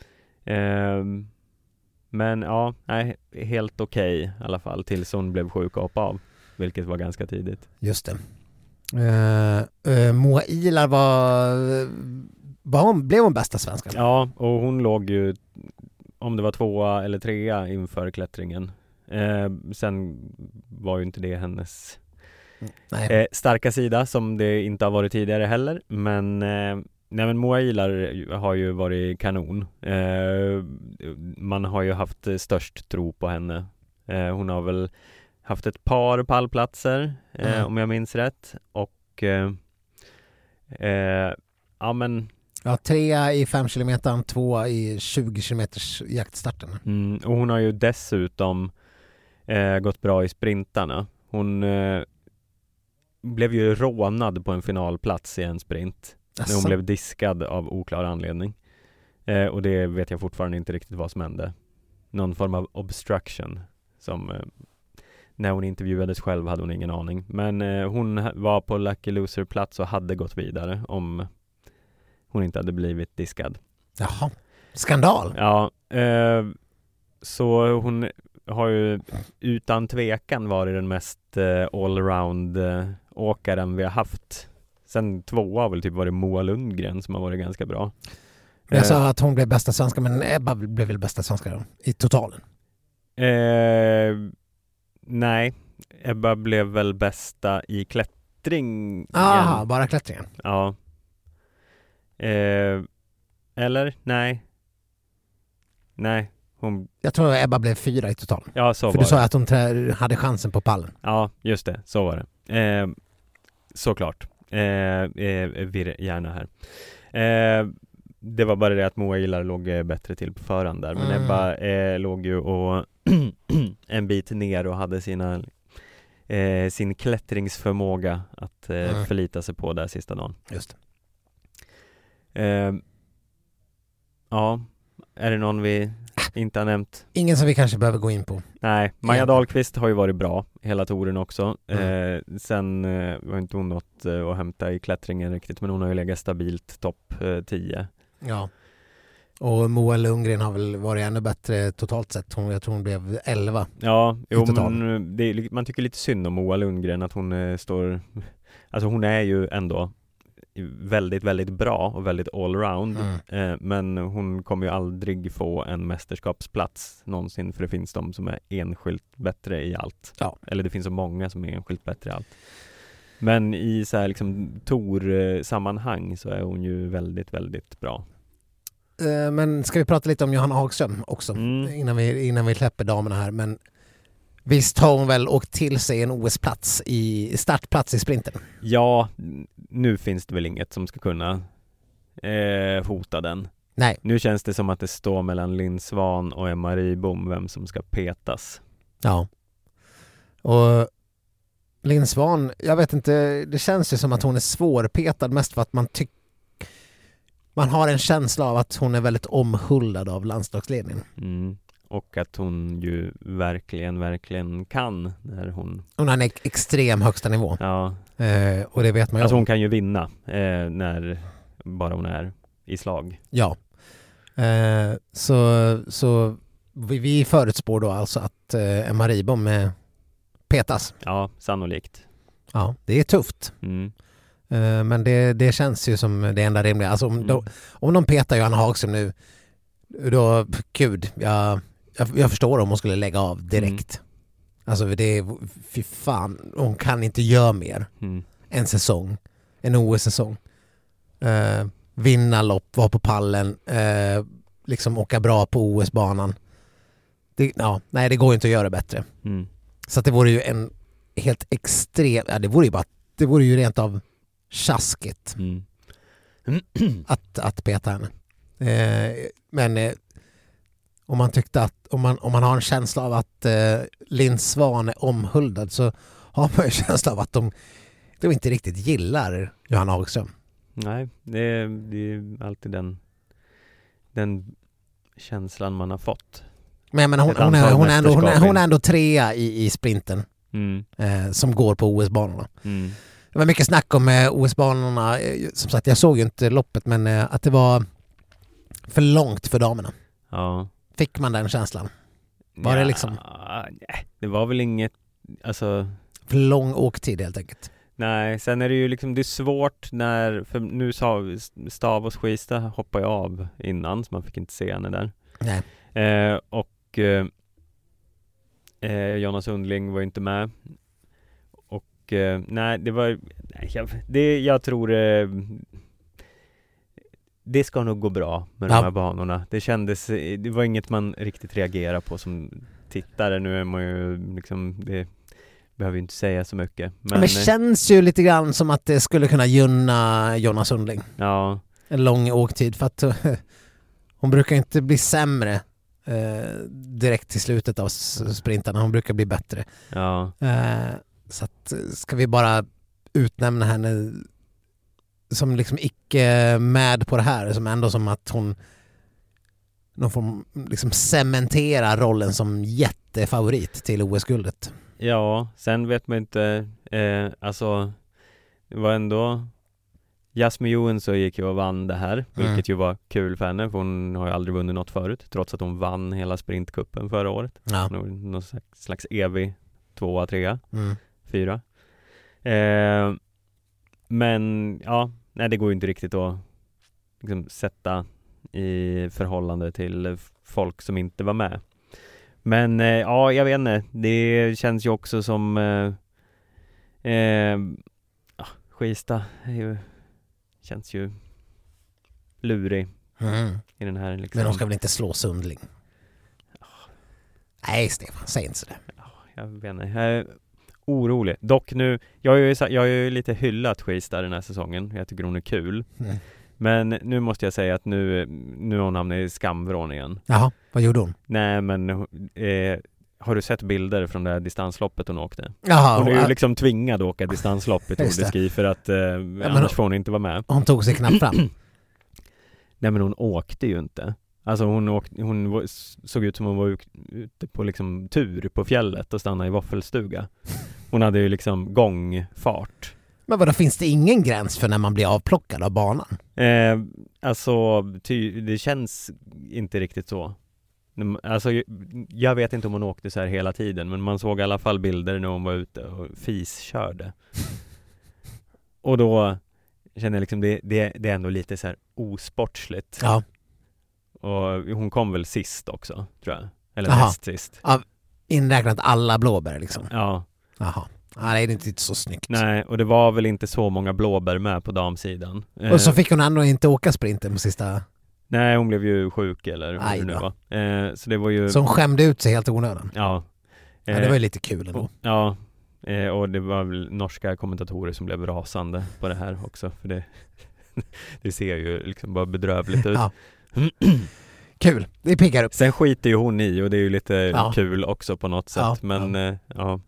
Men ja, nej, helt okej i alla fall tills hon blev sjuk och hoppade av. Vilket var ganska tidigt. Just det. Moa Ilar blev hon bästa svenska? Ja, och hon låg ju, om det var 2 eller 3 inför klättringen. Sen var ju inte det hennes starka sida som det inte har varit tidigare heller. Men Moa Ilar har ju varit kanon. Man har ju haft störst tro på henne. Hon har väl haft ett par pallplatser om jag minns rätt. Och ja men... Ja, 3 i 5 kilometer, 2 i 20 kilometers jaktstarten. Och hon har ju dessutom gått bra i sprintarna. Hon blev ju rånad på en finalplats i en sprint. När hon blev diskad av oklar anledning. Och det vet jag fortfarande inte riktigt vad som hände. Någon form av obstruction som... När hon intervjuades själv hade hon ingen aning. Men hon var på Lucky Loser-plats och hade gått vidare om hon inte hade blivit diskad. Jaha, skandal. Ja, så hon har ju utan tvekan varit den mest allround-åkaren vi har haft. Sen 2 har väl typ varit Moa Lundgren som har varit ganska bra. Jag sa att hon blev bästa svenska, men Ebba blev väl bästa svenska då, i totalen? Nej, Ebba blev väl bästa i klättring. Aha, bara klättringen. Ja. Eller? Nej. Jag tror att Ebba blev 4 i totalen. Ja, så för var du sa att hon hade chansen på pallen. Ja, just det. Så var det. Såklart. Virr gärna här. Det var bara det att Moa Ilar låg bättre till på förhand där. Men Ebba låg ju och en bit ner och hade sin klättringsförmåga att förlita sig på där sista dagen. Just det. Ja, är det någon vi inte har nämnt? Ingen som vi kanske behöver gå in på. Nej, Maja Dahlqvist har ju varit bra hela touren också. Sen var inte hon något att hämta i klättringen riktigt, men hon har ju legat stabilt topp 10. Ja. Och Moa Lundgren har väl varit ännu bättre totalt sett. Jag tror hon blev 11. Ja, men man tycker lite synd om Moa Lundgren att hon står... Alltså hon är ju ändå väldigt, väldigt bra och väldigt allround. Men hon kommer ju aldrig få en mästerskapsplats någonsin, för det finns de som är enskilt bättre i allt. Ja. Eller det finns så många som är enskilt bättre i allt. Men i så här liksom tour-sammanhang så är hon ju väldigt, väldigt bra. Men ska vi prata lite om Johanna Hagström också innan vi släpper damerna här. Men visst har hon väl åkt till sig en OS-plats startplats i sprinten? Ja, nu finns det väl inget som ska kunna hota den. Nej. Nu känns det som att det står mellan Linn Svan och Emma Ribom vem som ska petas. Ja. Och Linn Svan, jag vet inte, det känns ju som att hon är svårpetad mest för att man har en känsla av att hon är väldigt omhuldad av landslagsledningen. Och att hon ju verkligen kan när hon har en extrem högsta nivå. Ja. Och det vet man ju. Alltså hon kan ju vinna när bara hon är i slag. Ja. Så vi förutspår då alltså att Emma Ribom petas. Ja, sannolikt. Ja, det är tufft. Men det känns ju som det enda rimliga. Alltså om de petar Johanna Hagström nu, då gud, jag förstår om hon skulle lägga av direkt. Alltså det är, fy fan, hon kan inte göra mer. En säsong, en OS-säsong. Vinna lopp, vara på pallen, liksom åka bra på OS-banan. Det går inte att göra bättre. Så att det vore ju en helt extremt, det vore ju rent av tjaskigt att peta henne. Men om man tyckte att om man har en känsla av att Linn Svahn är omhuldad, så har man en känsla av att de inte riktigt gillar Johanna Hagström. Nej, det är alltid den känslan man har fått. Men hon är ändå 3:a i sprinten som går på OS-banorna. Det var mycket snack om OS-banorna. Som sagt, jag såg ju inte loppet, men att det var för långt för damerna. Ja. Fick man den känslan? Var det liksom... Nej, det var väl inget... Alltså... För lång åktid helt enkelt. Nej, sen är det ju liksom, det är svårt för nu Stavås Skista hoppade jag av innan, så man fick inte se henne där. Nej. Och Jonas Sundling var inte med. Och nej, det var... jag tror... det ska nog gå bra med de här banorna. Det var inget man riktigt reagerar på som tittare. Nu är man ju liksom... Det behöver ju inte säga så mycket. Men det känns ju lite grann som att det skulle kunna gynna Jonas Sundling. Ja. En lång åktid, för att hon brukar inte bli sämre direkt till slutet av sprintarna. Hon brukar bli bättre. Ja. Så att, ska vi bara utnämna henne som liksom icke med på det här, som ändå som att hon får liksom cementera rollen som jättefavorit till OS-guldet. Ja, sen vet man inte, alltså det var ändå Jasmine Johansson gick ju och vann det här, vilket ju var kul för henne, för hon har ju aldrig vunnit något förut, trots att hon vann hela sprintkuppen förra året. Ja. Någon slags evig 2, 3, 4. Men ja, nej, det går ju inte riktigt att liksom sätta i förhållande till folk som inte var med. Men ja, jag vet inte. Det känns ju också som Skista känns ju lurig i den här liksom. Men de ska väl inte slå Sundling? Nej, Stefan, säg inte sådär. Jag vet inte. Jag är orolig. Dock nu, jag har ju lite hyllat Skista den här säsongen. Jag tycker hon är kul. Men nu måste jag säga att nu har hon hamnat i skamvrån igen. Jaha, vad gjorde hon? Nej, men har du sett bilder från det här distansloppet hon åkte? Jaha, hon är ju liksom tvingad att åka distanslopp i Tour de Ski för att annars får hon inte vara med. Hon tog sig knappt fram. Nej, men hon åkte ju inte. Alltså hon såg ut som hon var ute på liksom tur på fjället och stannade i våffelstuga. Hon hade ju liksom gångfart. Men vadå, finns det ingen gräns för när man blir avplockad av banan? Alltså, det känns inte riktigt så. Alltså, jag vet inte om hon åkte så här hela tiden, men man såg i alla fall bilder när hon var ute och fiskörde. Och då känner jag liksom, det är ändå lite så här osportsligt. Ja. Och hon kom väl sist också, tror jag. Eller näst sist. Ja, inräknat alla blåbär liksom. Ja. Jaha. Nej, det är inte så snyggt. Nej, och det var väl inte så många blåbär med på damsidan. Och så fick hon ändå inte åka sprinten på sista... Nej, hon blev ju sjuk eller hur det nu var. Så det var ju... Så hon skämde ut sig helt i onödan. Ja. Ja, det var ju lite kul ändå. Ja, och det var väl norska kommentatorer som blev rasande på det här också. För det ser ju liksom bara bedrövligt ut. Ja. Kul, det piggar upp. Sen skiter ju hon i och det är ju lite kul också på något sätt. Ja, men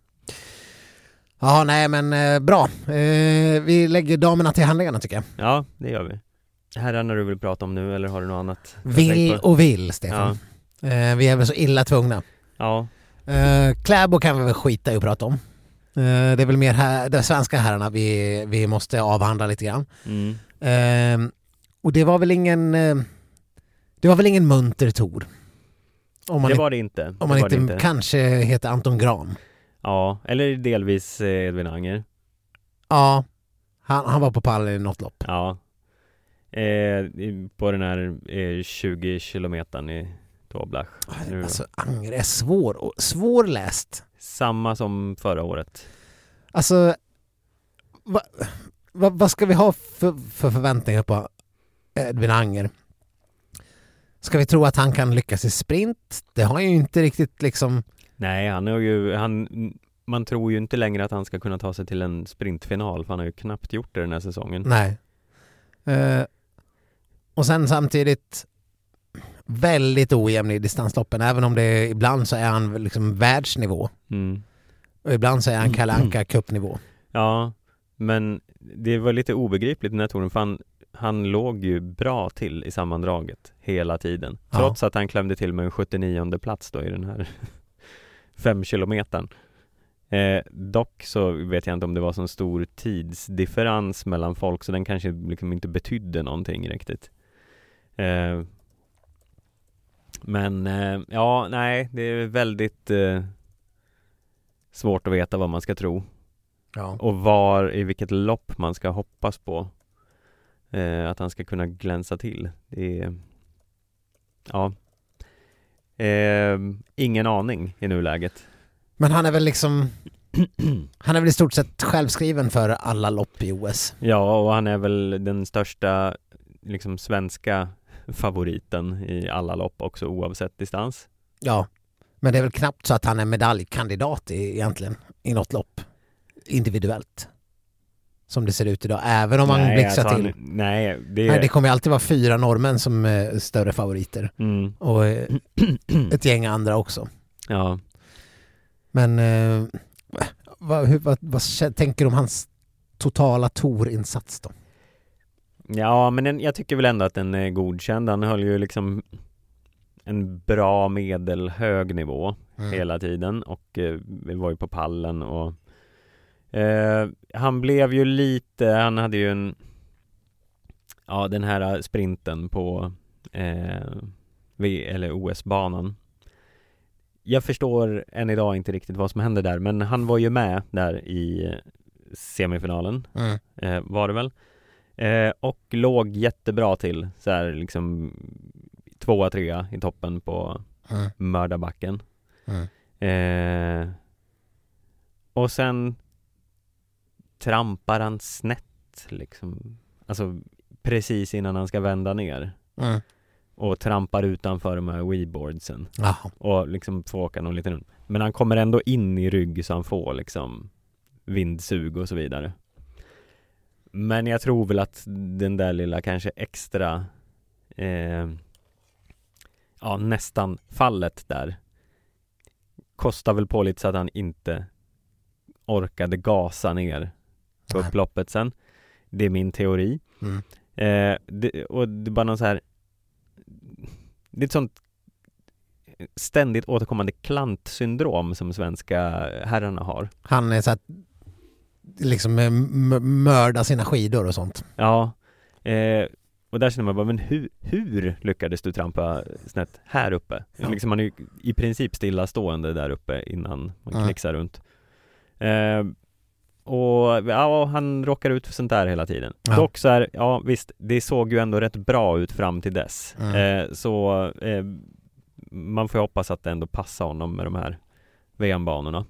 Ja, nej men bra. Vi lägger damerna till handlingarna tycker jag. Ja, det gör vi. Herrarna du vill prata om nu eller har du något annat? Vill, Stefan. Ja. Vi är väl så illa tvungna. Ja. Kläbo kan vi väl skita i att prata om. Det är väl mer de svenska herrarna vi måste avhandla lite grann. Och det var väl ingen munter Tour. Det var det inte. Om man inte kanske heter Anton Grahn. Ja, eller delvis Edvin Anger. Ja, han var på pallen i något lopp. Ja, på den här 20 kilometern i Toblach. Alltså Anger är svårläst. Samma som förra året. Alltså, vad ska vi ha för förväntningar på Edvin Anger? Ska vi tro att han kan lyckas i sprint? Det har ju inte riktigt liksom... Nej, man tror ju inte längre att han ska kunna ta sig till en sprintfinal, för han har ju knappt gjort det den här säsongen. Nej. Och sen samtidigt väldigt ojämn i distansloppen, även om det ibland så är han liksom världsnivå. Och ibland så är han Kalle Anka cupnivå. Ja, men det var lite obegripligt den här touren, för han låg ju bra till i sammandraget hela tiden. Trots att han klämde till med en 79:e plats då i den här 5 kilometern. Dock så vet jag inte om det var så stor tidsdifferens mellan folk, så den kanske liksom inte betydde någonting riktigt. Men det är väldigt svårt att veta vad man ska tro. Ja. Och i vilket lopp man ska hoppas på att han ska kunna glänsa till. Det är ingen aning i nuläget. Men han är väl han är väl i stort sett självskriven för alla lopp i OS. Ja, och han är väl den största liksom svenska favoriten i alla lopp också, oavsett distans. Ja, men det är väl knappt så att han är medaljkandidat egentligen i något lopp individuellt. Som det ser ut idag, även om man blixtrar till. Nej, det kommer alltid vara 4 norrmän som är större favoriter. Och ett gäng andra också. Ja. Men vad tänker du om hans totala tourinsats då? Ja, men jag tycker väl ändå att den är godkänd. Han höll ju liksom en bra medelhög nivå hela tiden, och vi var ju på pallen, och han blev ju han hade ju den här sprinten på eller OS-banan. Jag förstår än idag inte riktigt vad som hände där, men han var ju med där i semifinalen, var det väl, och låg jättebra till, så här liksom 2-3 i toppen på mördarbacken. Och sen trampar han snett liksom, alltså precis innan han ska vända ner, och trampar utanför de här weeboardsen. Och liksom får åka någon liten. Men han kommer ändå in i rygg, så han får liksom vindsug och så vidare. Men jag tror väl att den där lilla kanske extra nästan fallet där kostar väl på lite, så att han inte orkade gasa ner på upploppet sen. Det är min teori. Och det är bara någon så här, det är ett sånt ständigt återkommande klantsyndrom som svenska herrarna har. Han är så att liksom mörda sina skidor och sånt. Ja. Och där känner man bara, men hur lyckades du trampa snett här uppe? Ja. Liksom man är ju i princip stillastående där uppe innan man knixar runt. Och han råkar ut för sånt där hela tiden. Dock så här, visst, det såg ju ändå rätt bra ut fram till dess. Så man får hoppas att det ändå passar honom med de här VM-banorna.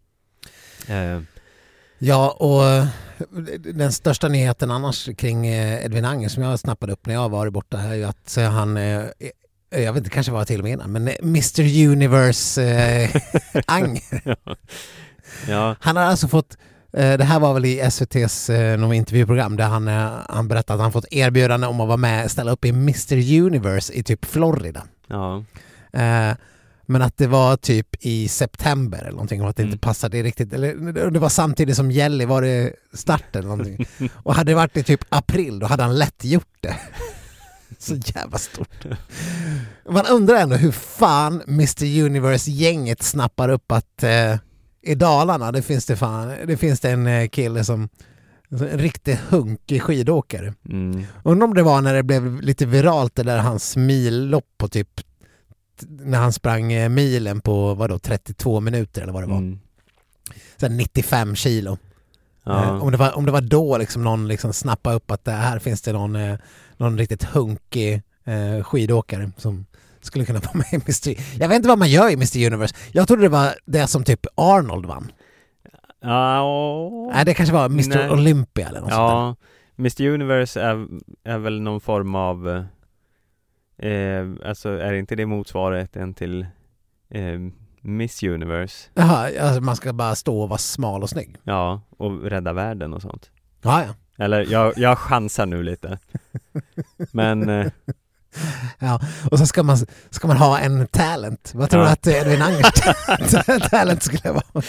Ja, och den största nyheten annars kring Edvin Anger som jag snappade upp när jag var borta här är ju att han, jag vet inte, kanske var till och med innan, men Mr. Universe Anger. Ja. Han har alltså fått, det här var väl i SVT:s någon intervjuprogram där han berättade att han fått erbjudande om att vara med, ställa upp i Mr. Universe i typ Florida. Ja. Men att det var typ i september eller någonting, och att det inte passade riktigt, eller det var samtidigt som Jelly var det start eller någonting. Och hade det varit i typ april, då hade han lätt gjort det. Så jävla stort. Man undrar ändå hur fan Mr. Universe-gänget snappar upp att i Dalarna det finns det en kille som en riktig hunkig skidåkare. Undrar om det var när det blev lite viralt det där hans millopp på typ, när han sprang milen på 32 minuter eller vad det var. Så 95 kilo. Ja. Om det var då liksom någon liksom snappade upp att det här finns det någon riktigt hunkig skidåkare som skulle kunna vara med i Mr. Jag vet inte vad man gör i Mr. Universe. Jag trodde det var det som typ Arnold vann. Nej, det kanske var Mr. Olympia eller något sånt där. Mr. Universe är väl någon form av alltså är inte det motsvarigheten till Miss Universe. Jaha, alltså man ska bara stå och vara smal och snygg. Ja, och rädda världen och sånt. Ja, ja. Eller jag chansar nu lite. Men Ja, och så ska man ha en talent. Vad tror du att Edvin Angers talent skulle vara?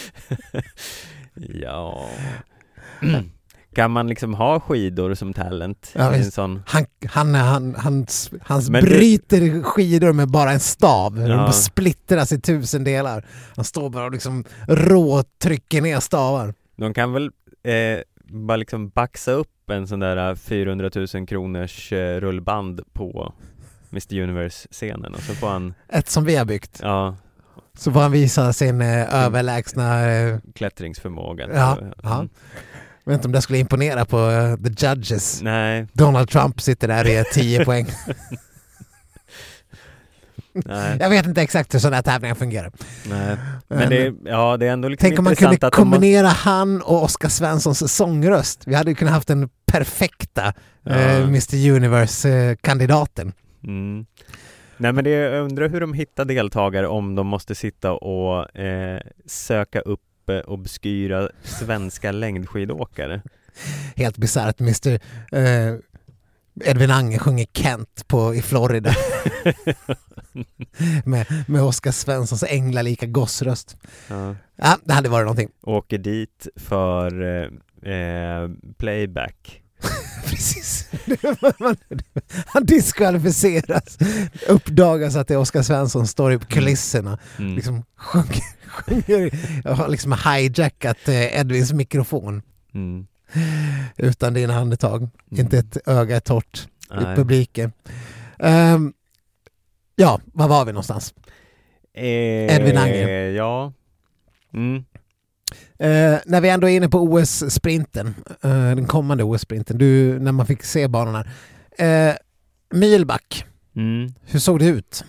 ja. Kan man liksom ha skidor som talent? Ja, En sån... Han Men bryter skidor med bara en stav. Ja. De splittras i 1000 delar. Han står bara och liksom trycker ner stavar. De kan väl bara liksom baxa upp en sån där 400 000 kronors rullband på Mr. Universe-scenen och så får han... Ett som vi har byggt. Ja, Så får han visa sin överlägsna... klättringsförmåga. Ja, ja. Jag vet inte om det skulle imponera på the judges. Nej. Donald Trump sitter där och ger 10 poäng. Nej. Jag vet inte exakt hur sådana här tävlingar fungerar. Nej. Men det är ändå liksom tänk om man intressant kunde att kombinera han och Oskar Svenssons sångröst. Vi hade ju kunnat haft den perfekta Mr. Universe-kandidaten. Mm. Nej, men jag undrar hur de hittar deltagare om de måste sitta och söka upp obskyra svenska längdskidåkare. Helt bisarrt. Mr. Edvin Anger sjunger Kent i Florida. med Oskar Svenssons änglalika gossröst. Ja. Ja, det hade varit någonting. Åker dit för playback. Precis. Han diskvalificeras. Uppdagas att det är Oskar Svensson står i kulisserna. Liksom sjunger. Jag har liksom hijackat Edvins mikrofon. Utan dina andetag. Inte ett öga torrt i publiken. Ja, var var vi någonstans? Edvin Anger. Ja. När vi ändå är inne på OS-sprinten, den kommande OS-sprinten, när man fick se banorna. Mylback, hur såg det ut?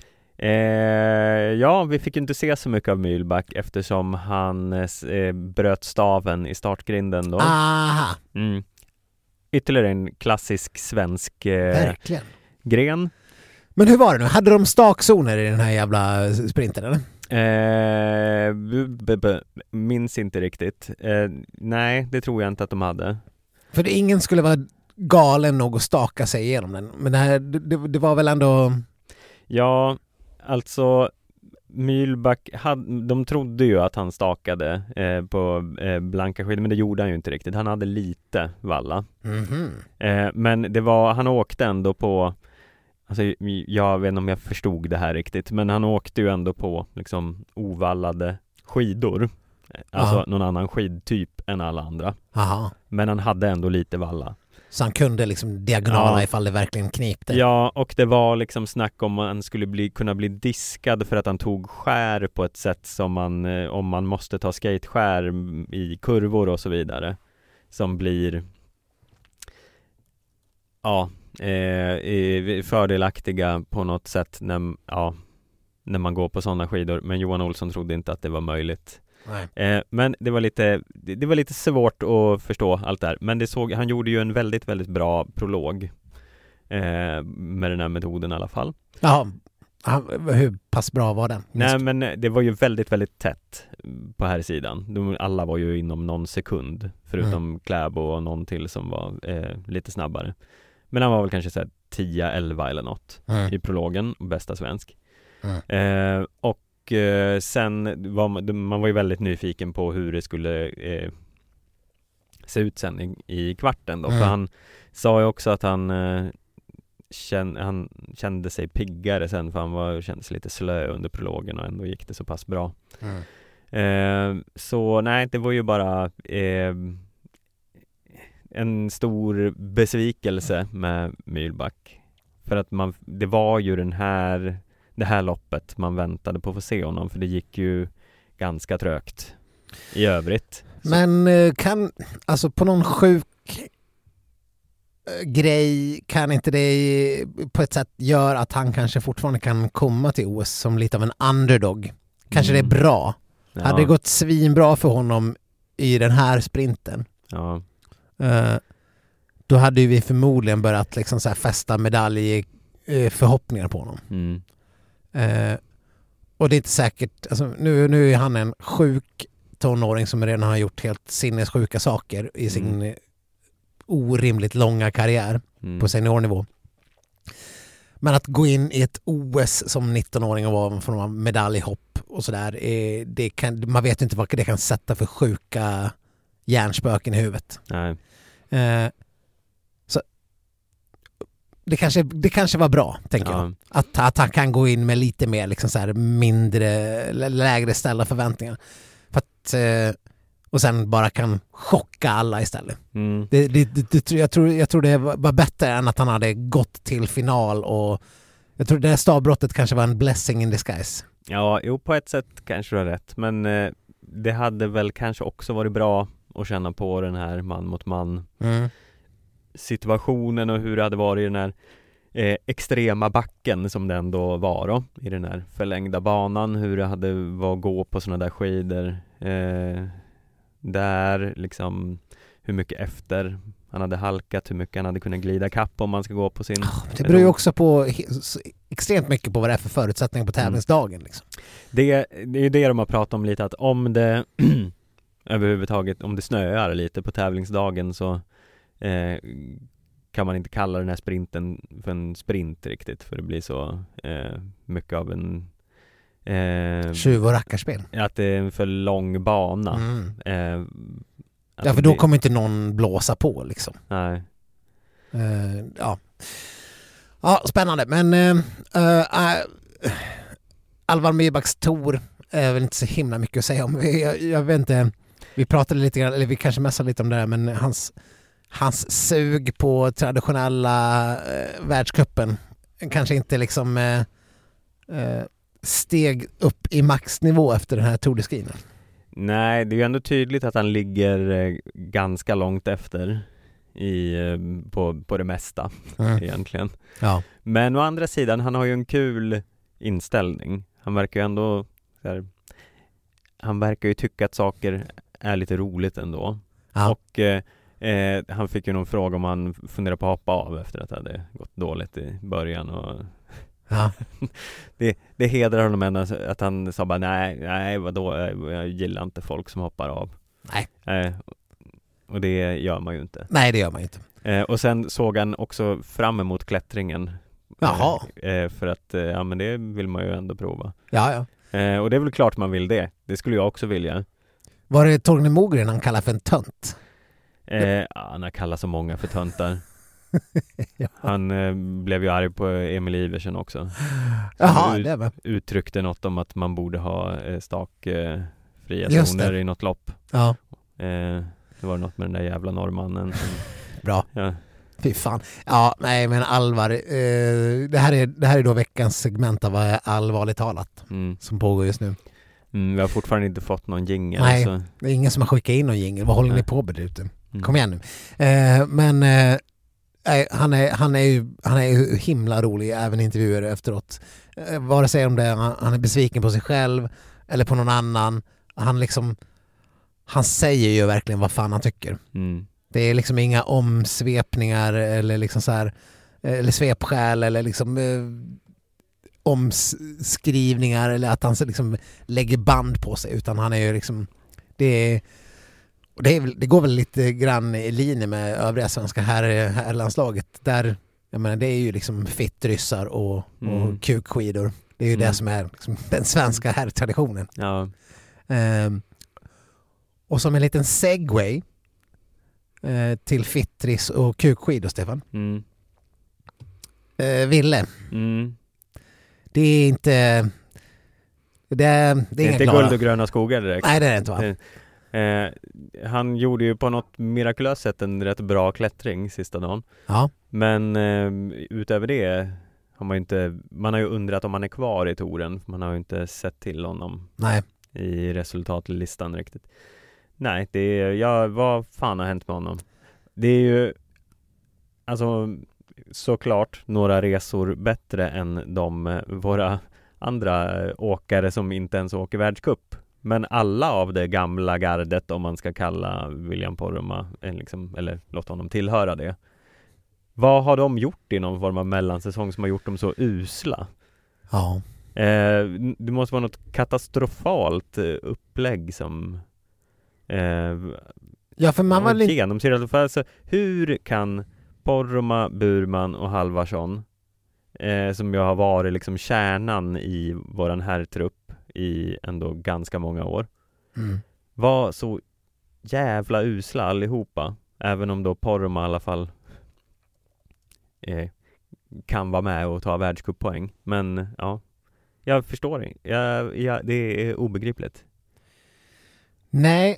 Ja, vi fick inte se så mycket av Mylback eftersom han bröt staven i startgrinden då. Aha. Ytterligare en klassisk svensk Verkligen. gren. Men hur var det nu? Hade de stakzoner i den här jävla sprinten eller? Minns inte riktigt. Nej, det tror jag inte att de hade. För ingen skulle vara galen nog att staka sig igenom den. Men det var väl ändå... Ja, alltså Mylback, de trodde ju att han stakade på blanka skidor, men det gjorde han ju inte riktigt. Han hade lite valla. Men han åkte ändå på... Alltså, jag vet inte om jag förstod det här riktigt, men han åkte ju ändå på liksom ovallade skidor. Alltså någon annan skidtyp än alla andra. Aha. Men han hade ändå lite valla. Så han kunde liksom diagonala ifall det verkligen knipte. Ja, och det var liksom snack om att han skulle kunna bli diskad för att han tog skär på ett sätt som om man måste ta skateskär i kurvor och så vidare. Som blir fördelaktiga på något sätt när man går på sådana skidor. Men Johan Olsson trodde inte att det var möjligt. Men det var lite svårt att förstå allt det här. Men han gjorde ju en väldigt, väldigt bra prolog med den här metoden i alla fall. Ja, hur pass bra var den? Nej, men det var ju väldigt, väldigt tätt på här sidan. Alla var ju inom någon sekund, förutom Kläbo och någon till som var lite snabbare. Men han var väl kanske så här 10-11 eller något i prologen, bästa svensk. Och sen man var ju väldigt nyfiken på hur det skulle se ut sen i kvarten då. För han sa ju också att han kände sig piggare sen, för han kände sig lite slö under prologen och ändå gick det så pass bra. Så nej, det var ju bara en stor besvikelse med Mylback. För att det var ju det här loppet man väntade på att få se honom, för det gick ju ganska trögt i övrigt. Men alltså på någon sjuk grej kan inte det på ett sätt göra att han kanske fortfarande kan komma till OS som lite av en underdog? Kanske det är bra. Ja. Hade det gått svinbra för honom i den här sprinten, då hade ju vi förmodligen börjat liksom så här fästa medalj förhoppningar på honom. Och det är inte säkert, alltså, nu är han en sjuk tonåring som redan har gjort helt sinnessjuka saker i sin orimligt långa karriär på seniornivå. Men att gå in i ett OS som 19-åring och vara från medaljhopp och sådär, man vet inte vad det kan sätta för sjuka hjärnspöken i huvudet. Nej. Så det kanske var bra, tänker jag. Att han kan gå in med lite mer liksom så här lägre ställda förväntningar. För att, och sen bara kan chocka alla istället. Jag tror det var bättre än att han hade gått till final, och jag tror det här stavbrottet kanske var en blessing in disguise. Ja, på ett sätt kanske du har rätt, men det hade väl kanske också varit bra att känna på den här man mot man situationen och hur det hade varit i den här extrema backen som den ändå var då, i den här förlängda banan, hur det hade varit att gå på såna där skidor där liksom, hur mycket efter han hade halkat, hur mycket han hade kunnat glida kapp om man ska gå på sin... Det beror ju också på extremt mycket på vad det är för förutsättningar på tävlingsdagen. Liksom. Det är ju det de har pratat om lite, att om det överhuvudtaget, om det snöar lite på tävlingsdagen så kan man inte kalla den här sprinten för en sprint riktigt, för det blir så mycket av en tjuv- och rackarspel. Att det är en för lång bana. Ja, för då kommer inte någon blåsa på liksom. Nej. Ja, spännande. Men Alvar Myrbacks tour är väl inte så himla mycket att säga om. Jag vet inte, vi pratade lite grann, eller vi kanske mässade lite om det där, men hans sug på traditionella världscupen kanske inte liksom steg upp i maxnivå efter den här Tour de Ski. Nej, det är ju ändå tydligt att han ligger ganska långt efter på det mesta egentligen. Ja. Men å andra sidan, han har ju en kul inställning. Han verkar ju ändå han verkar ju tycka att saker är lite roligt ändå. Ja. Och han fick ju någon fråga om han funderar på att hoppa av efter att det hade gått dåligt i början, och ja. det hedrar honom ändå att han sa bara nej vadå, jag gillar inte folk som hoppar av. Nej. Och det gör man ju inte. Nej, det gör man ju inte. Och sen såg han också fram emot klättringen. Jaha. För att men det vill man ju ändå prova. Ja. Och det är väl klart man vill det. Det skulle jag också vilja. Var det Torgny Mogren han kallar för en tönt? Han har kallat så många för töntar. Ja. Han blev ju arg på Emil Iversen också. Jaha, det var. Uttryckte något om att man borde ha fria zoner i något lopp. Ja. Det var något med den där jävla norrmannen som... Bra. Ja. Fy fan. Ja, nej men Alvar, det här är då veckans segment av Allvarligt talat som pågår just nu. Vi har fortfarande inte fått någon jingle. Nej, så. det är ingen som har skickat in någon jingle. Vad håller ni på med ute? Kom igen nu. Men han är ju himla rolig, även intervjuer efteråt. Vare sig om det han är besviken på sig själv eller på någon annan. Han säger ju verkligen vad fan han tycker. Det är liksom inga omsvepningar eller liksom så här, eller svepskäl eller liksom omskrivningar eller att han liksom lägger band på sig, utan han är ju liksom det går väl lite grann i linje med övriga svenska herrlandslaget där, jag menar, det är ju liksom fittryssar och kukskidor. Det är ju det som är liksom den svenska herrtraditionen. Ja. Och som en liten segway till fittris och kukskidor, Stefan. Ville. Det är inte... Det är inte guld och gröna skogar direkt. Nej, det är det inte, va? Han gjorde ju på något mirakulöst sätt en rätt bra klättring sista dagen. Ja. Men utöver det har man har ju undrat om han är kvar i touren. Man har ju inte sett till honom. Nej. I resultatlistan riktigt. Nej, vad fan har hänt med honom? Det är ju alltså såklart några resor bättre än våra andra åkare som inte ens åker världscup. Men alla av det gamla gardet, om man ska kalla William Poromaa eller låta honom tillhöra det. Vad har de gjort i någon form av mellansäsong som har gjort dem så usla? Ja. Det måste vara något katastrofalt upplägg som Ja, för man var lite... genomsyrat. För alltså, hur kan Poromaa, Burman och Halvarsson som jag har varit liksom kärnan i våran herrtrupp i ändå ganska många år var så jävla usla allihopa, även om då Poromaa i alla fall kan vara med och ta världscuppoäng. Men ja, jag förstår det. Det är obegripligt. Nej,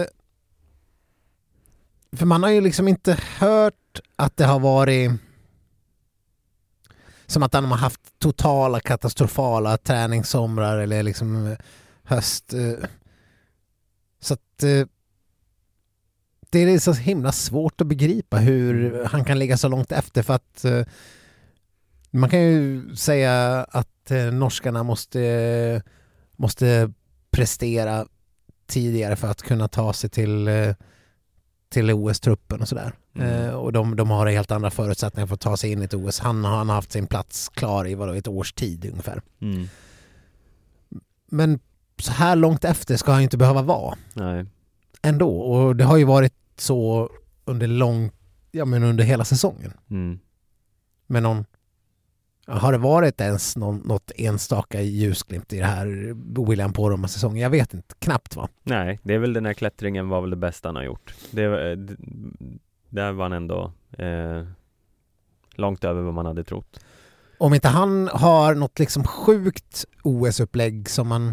för man har ju liksom inte hört att det har varit som att de har haft totala katastrofala träningssomrar eller liksom höst. Så att det är så himla svårt att begripa hur han kan ligga så långt efter, för att man kan ju säga att norskarna måste prestera tidigare för att kunna ta sig till OS-truppen och sådär. Och de har helt andra förutsättningar för att ta sig in i ett OS. Han har haft sin plats klar i ett års tid ungefär. Men så här långt efter ska han ju inte behöva vara. Nej. Ändå. Och det har ju varit så under hela säsongen. Men har det varit ens något enstaka ljusglimt i det här William Poromaa-säsongen? Jag vet inte. Knappt, va? Nej, det är väl den här klättringen var väl det bästa han har gjort. Där var han ändå långt över vad man hade trott. Om inte han har något liksom sjukt OS-upplägg som man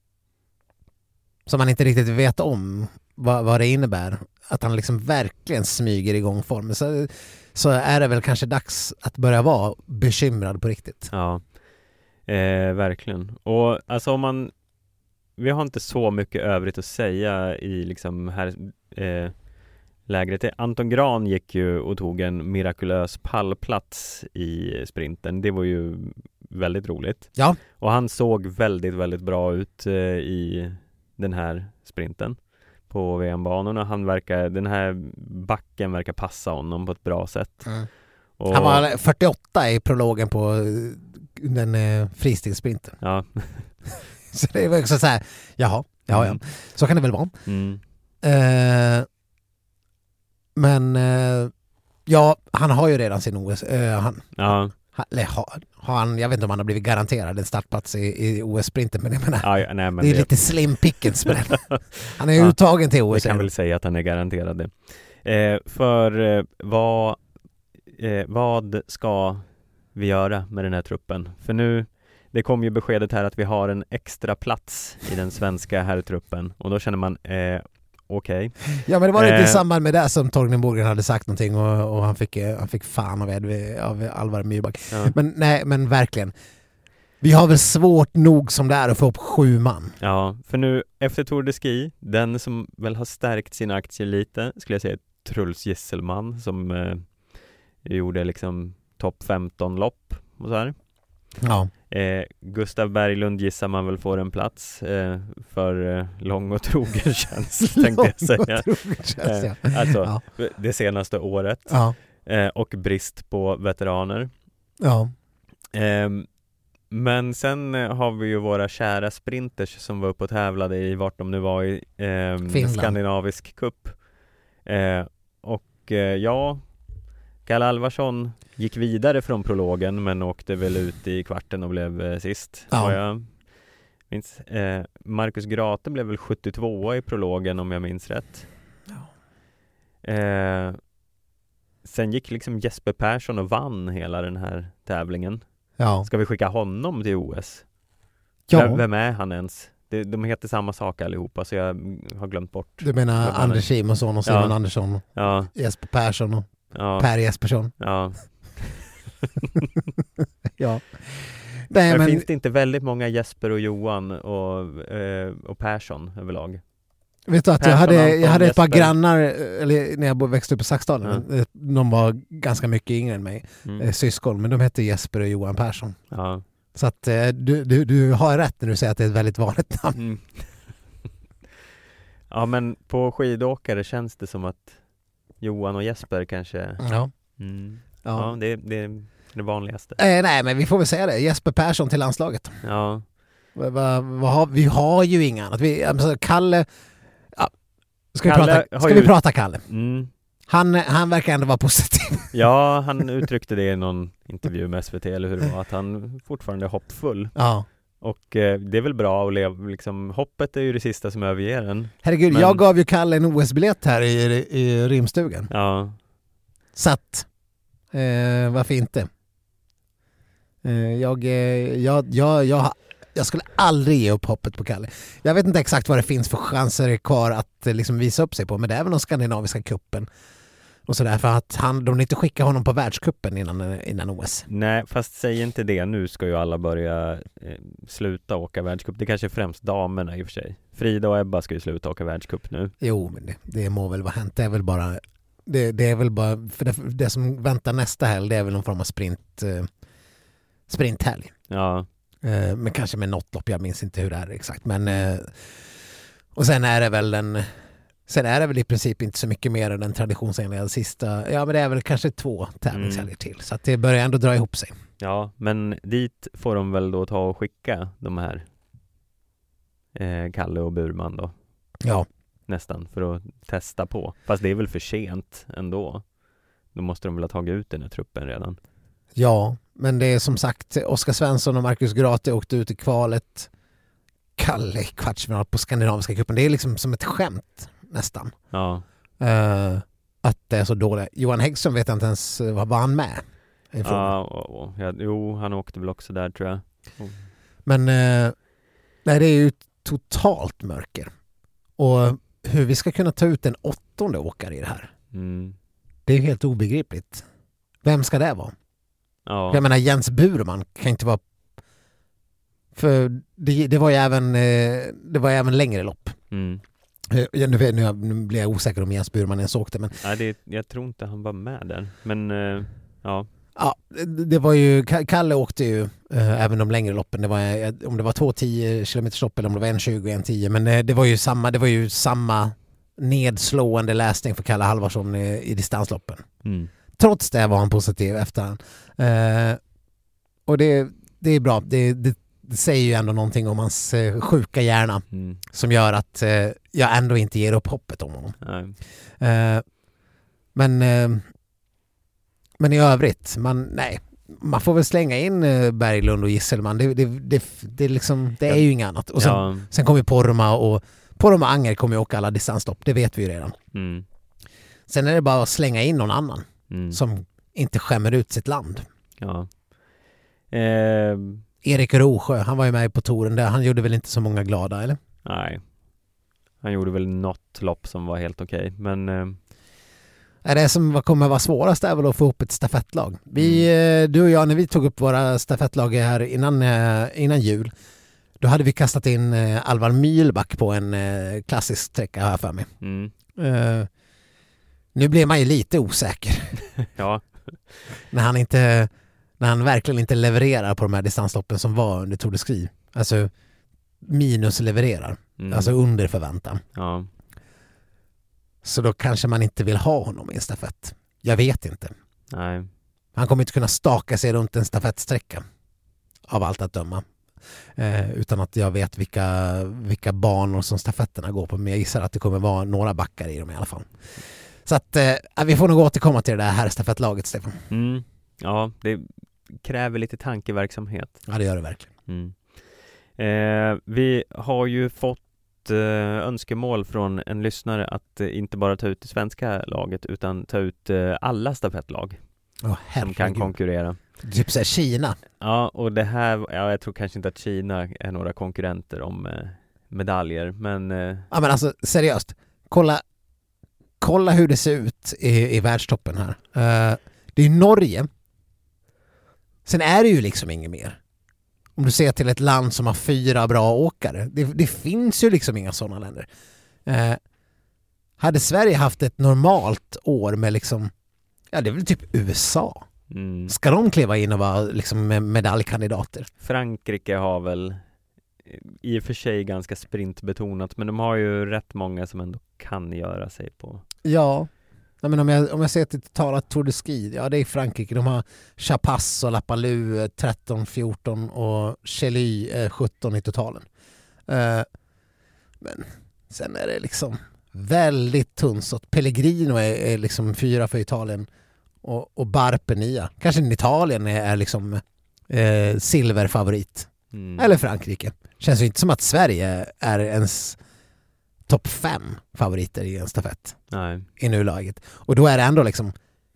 inte riktigt vet om vad det innebär, att han liksom verkligen smyger igång formen, så är det väl kanske dags att börja vara bekymrad på riktigt. Ja, verkligen. Och alltså vi har inte så mycket övrigt att säga i liksom här lägret. Anton Gran gick ju och tog en mirakulös pallplats i sprinten. Det var ju väldigt roligt. Ja. Och han såg väldigt, väldigt bra ut i den här sprinten på VM-banorna. Den här backen verkar passa honom på ett bra sätt. Och han var 48 i prologen på den fristilssprinten. Ja. Så det var också så här, ja. Så kan det väl vara. Men han har ju redan sin OS. Jag vet inte om han har blivit garanterad en startplats i OS-sprinten, men jag menar, det är lite slim pickings med den. Han är ju uttagen till OS. Jag kan väl säga att han är garanterad det. För vad ska vi göra med den här truppen? För nu, det kom ju beskedet här att vi har en extra plats i den svenska herrtruppen, och då känner man okej. Ja, men det var inte i samband med det som Torgny Borgren hade sagt någonting och han fick fan av Alvar Myrback. Ja. Men verkligen. Vi har väl svårt nog som det är att få upp 7 man. Ja, för nu efter Tour de Ski, den som väl har stärkt sina aktier lite, skulle jag säga Truls Gisselman, som gjorde liksom topp 15-lopp och så här. Ja. Gustav Berglund gissar man väl får en plats för lång och trogen tjänst, tänkte jag säga. Alltså det senaste året. Ja. Och brist på veteraner. Ja. Men sen har vi ju våra kära sprinters som var uppe och tävlade i vart de nu var i skandinavisk cup. Kalle Alvarsson gick vidare från prologen men åkte väl ut i kvarten och blev sist. Ja. Jag minns, Marcus Grate blev väl 72 i prologen om jag minns rätt. Ja. Sen gick liksom Jesper Persson och vann hela den här tävlingen. Ja. Ska vi skicka honom till OS? Ja. Vem är han ens? De heter samma sak allihopa, så jag har glömt bort. Du menar Anders Simonsson och Simon Andersson och Jesper Persson och Per Jespersson. Ja. Ja. Nej, men finns det inte väldigt många Jesper och Johan och Persson överlag? Vet du att jag hade ett par grannar när jag växte upp i Saxdalen. De var ganska mycket yngre än mig. Syskon, men de hette Jesper och Johan Persson. Ja. Så att du har rätt när du säger att det är ett väldigt vanligt namn. Ja, men på skidåkare känns det som att Johan och Jesper kanske... Ja. Ja, det Det vanligaste. Nej, men vi får väl säga det. Jesper Persson till landslaget. Ja. Vi har ju inga annat. Kalle... Ja. Ska Kalle vi prata Kalle? Mm. Han verkar ändå vara positiv. Ja, han uttryckte det i någon intervju med SVT eller hur det var, att han fortfarande är hoppfull. Ja. Och det är väl bra att leva, liksom, hoppet är ju det sista som överger en. Herregud, jag gav ju Kalle en OS-biljett här i rimstugan. Ja. Så att, varför inte? Jag skulle aldrig ge upp hoppet på Kalle. Jag vet inte exakt vad det finns för chanser kvar att liksom visa upp sig på, men det är väl den skandinaviska kuppen. Och sådär, för att de inte skickar honom på världskuppen innan OS. Nej, fast säg inte det. Nu ska ju alla börja sluta åka världscup. Det kanske är främst damerna i och för sig. Frida och Ebba ska ju sluta åka världscup nu. Jo, men det må väl vara hänt. Det är väl bara... Det är väl bara... För det som väntar nästa helg, det är väl någon form av sprinthelg. Ja. Men kanske med något lopp, jag minns inte hur det är exakt. Men... Och sen är det väl i princip inte så mycket mer än den traditionsenliga sista. Ja, men det är väl kanske 2 tävlingshelger till. Så att det börjar ändå dra ihop sig. Ja, men dit får de väl då ta och skicka de här Kalle och Burman då. Ja. Nästan, för att testa på. Fast det är väl för sent ändå. Då måste de väl ha tagit ut den här truppen redan. Ja, men det är som sagt Oskar Svensson och Marcus Grate åkte ut i kvalet. Kalle i kvartsfinal på skandinaviska cupen. Det är liksom som ett skämt nästan. Ja. Att det är så dåligt. Johan Häggström vet inte ens, var han med? Jo, han åkte väl också där tror jag. Men nej, det är ju totalt mörker. Och hur vi ska kunna ta ut en 8:e åkare i det här. Det är ju helt obegripligt. Vem ska det vara? Ja. Jag menar, Jens Burman kan inte vara... För det var ju även längre lopp. Nu blir jag osäker om Jens Burman ens åkte. Men... Nej, jag tror inte han var med där. Men ja. Ja, det var ju... Kalle åkte ju även de längre loppen. Det var, om det var 2 10 km lopp eller om det var 1:20, 1:10. Men det var ju samma nedslående läsning för Kalle Halvarsson i distansloppen. Trots det var han positiv efterhand. Och det är bra. Det säger ju ändå någonting om hans sjuka hjärna som gör att jag ändå inte ger upp hoppet om honom. Men i övrigt, man får väl slänga in Berglund och Gisselman. Det är ju inget annat. Och sen kommer Poromaa och Anger kommer ju åka alla distanslopp. Det vet vi ju redan. Sen är det bara att slänga in någon annan som inte skämmer ut sitt land. Ja. Erik Rosjö, han var ju med på touren där. Han gjorde väl inte så många glada, eller? Nej. Han gjorde väl något lopp som var helt okej. Men... Det som kommer vara svårast är väl att få ihop ett stafettlag. Du och jag, när vi tog upp våra stafettlag här innan jul, då hade vi kastat in Alvar Mylback på en klassisk sträcka här för mig. Nu blev man ju lite osäker. Ja. när han verkligen inte levererar på de här distansloppen som var under Tour de Ski. Alltså minus levererar. Alltså under förväntan. Ja. Så då kanske man inte vill ha honom i en stafett. Jag vet inte. Nej. Han kommer inte kunna staka sig runt en stafettsträcka av allt att döma. Utan att jag vet vilka banor som stafetterna går på. Men jag gissar att det kommer vara några backar i dem i alla fall. Så att vi får nog återkomma till det här stafettlaget, Stefan. Ja, det kräver lite tankeverksamhet. Ja, det gör det verkligen. Vi har ju fått önskemål från en lyssnare att inte bara ta ut det svenska laget utan ta ut alla stafettlag som kan konkurrera. Typ såhär Kina. Ja, och det här, jag tror kanske inte att Kina är några konkurrenter om medaljer, men... Ja, men alltså seriöst, kolla hur det ser ut i världstoppen här. Det är Norge. Sen är det ju liksom inget mer. Om du ser till ett land som har 4 bra åkare. Det finns ju liksom inga sådana länder. Hade Sverige haft ett normalt år med liksom... Ja, det är väl typ USA. Ska de kliva in och vara liksom medaljkandidater? Frankrike har väl i och för sig ganska sprintbetonat, men de har ju rätt många som ändå kan göra sig på. Ja. Nej, men om jag ser till totala Tour de Ski, ja det är Frankrike. De har Chapas och Lapalus 13-14 och Chelly 17 i totalen. Men sen är det liksom väldigt tunnsått. Pellegrino är liksom 4 för Italien och Barpe 9. Kanske Italien är liksom silverfavorit. Eller Frankrike. Känns ju inte som att Sverige är ens topp 5 favoriter i en stafett. Nej. I nuläget. Och då är det ändå liksom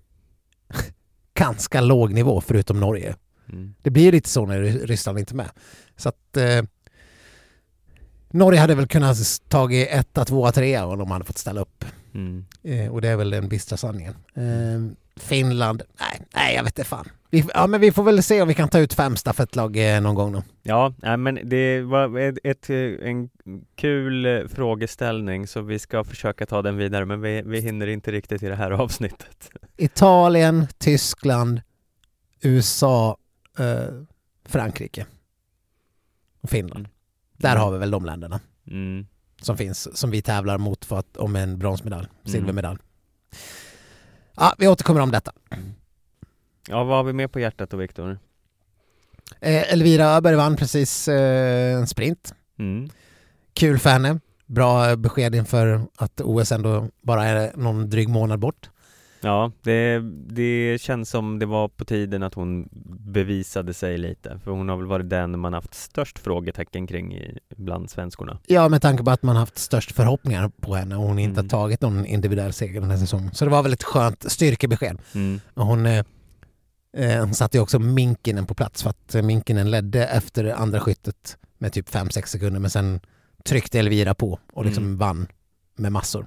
ganska låg nivå förutom Norge. Det blir lite så när Ryssland inte är med. Så att Norge hade väl kunnat tagit 1, 2, 3 om de hade fått ställa upp. Och det är väl den bistra sanningen. Finland, nej jag vet inte fan. Men vi får väl se om vi kan ta ut 5 stafettlag någon gång då. Ja, men det var en kul frågeställning, så vi ska försöka ta den vidare, men vi hinner inte riktigt i det här avsnittet. Italien, Tyskland, USA, Frankrike och Finland. Där har vi väl de länderna som finns, som vi tävlar mot om en bronsmedalj, silvermedalj. Ja, vi återkommer om detta. Ja, vad har vi med på hjärtat då, Viktor? Elvira Öberg vann precis en sprint. Kul för henne. Bra besked inför att OS ändå bara är någon dryg månad bort. Ja, det känns som det var på tiden att hon bevisade sig lite. För hon har väl varit den man haft störst frågetecken kring bland svenskorna. Ja, med tanke på att man haft störst förhoppningar på henne och hon inte har tagit någon individuell seger den här säsongen. Så det var väl ett skönt styrkebesked. Hon satte ju också Minkinen på plats, för att Minkinen ledde efter andra skyttet med typ 5-6 sekunder, men sen tryckte Elvira på och liksom vann med massor.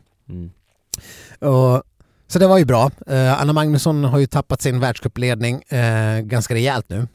Så det var ju bra. Anna Magnusson har ju tappat sin världscupledning ganska rejält nu.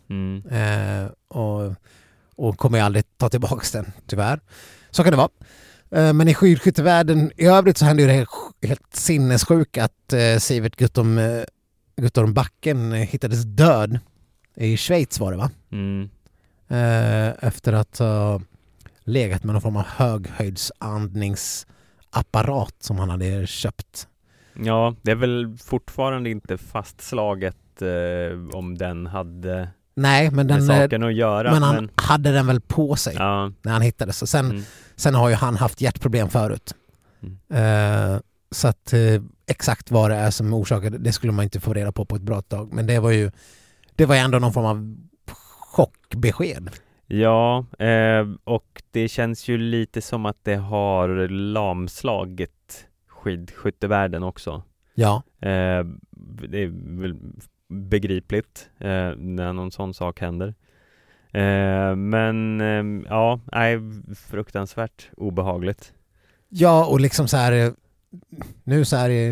Och kommer ju aldrig ta tillbaka den, tyvärr. Så kan det vara. Men i skidskyttevärlden i övrigt så hände ju det helt sinnessjuka att Sivert Guttorm Backen hittades död i Schweiz, var det va? Efter att ha legat med någon form av höghöjdsandningsapparat som han hade köpt. Ja, det är väl fortfarande inte fastslaget om den hade med saken att göra. Men han hade den väl på sig när han hittades. Och sen har ju han haft hjärtproblem förut. Så att exakt vad det är som orsakade, det skulle man inte få reda på ett bra tag. Men det var ändå någon form av chockbesked. Ja, och det känns ju lite som att det har lamslagit skidskyttevärlden också. Ja. Det är väl begripligt när någon sån sak händer. Fruktansvärt obehagligt. Ja, och liksom så här nu så här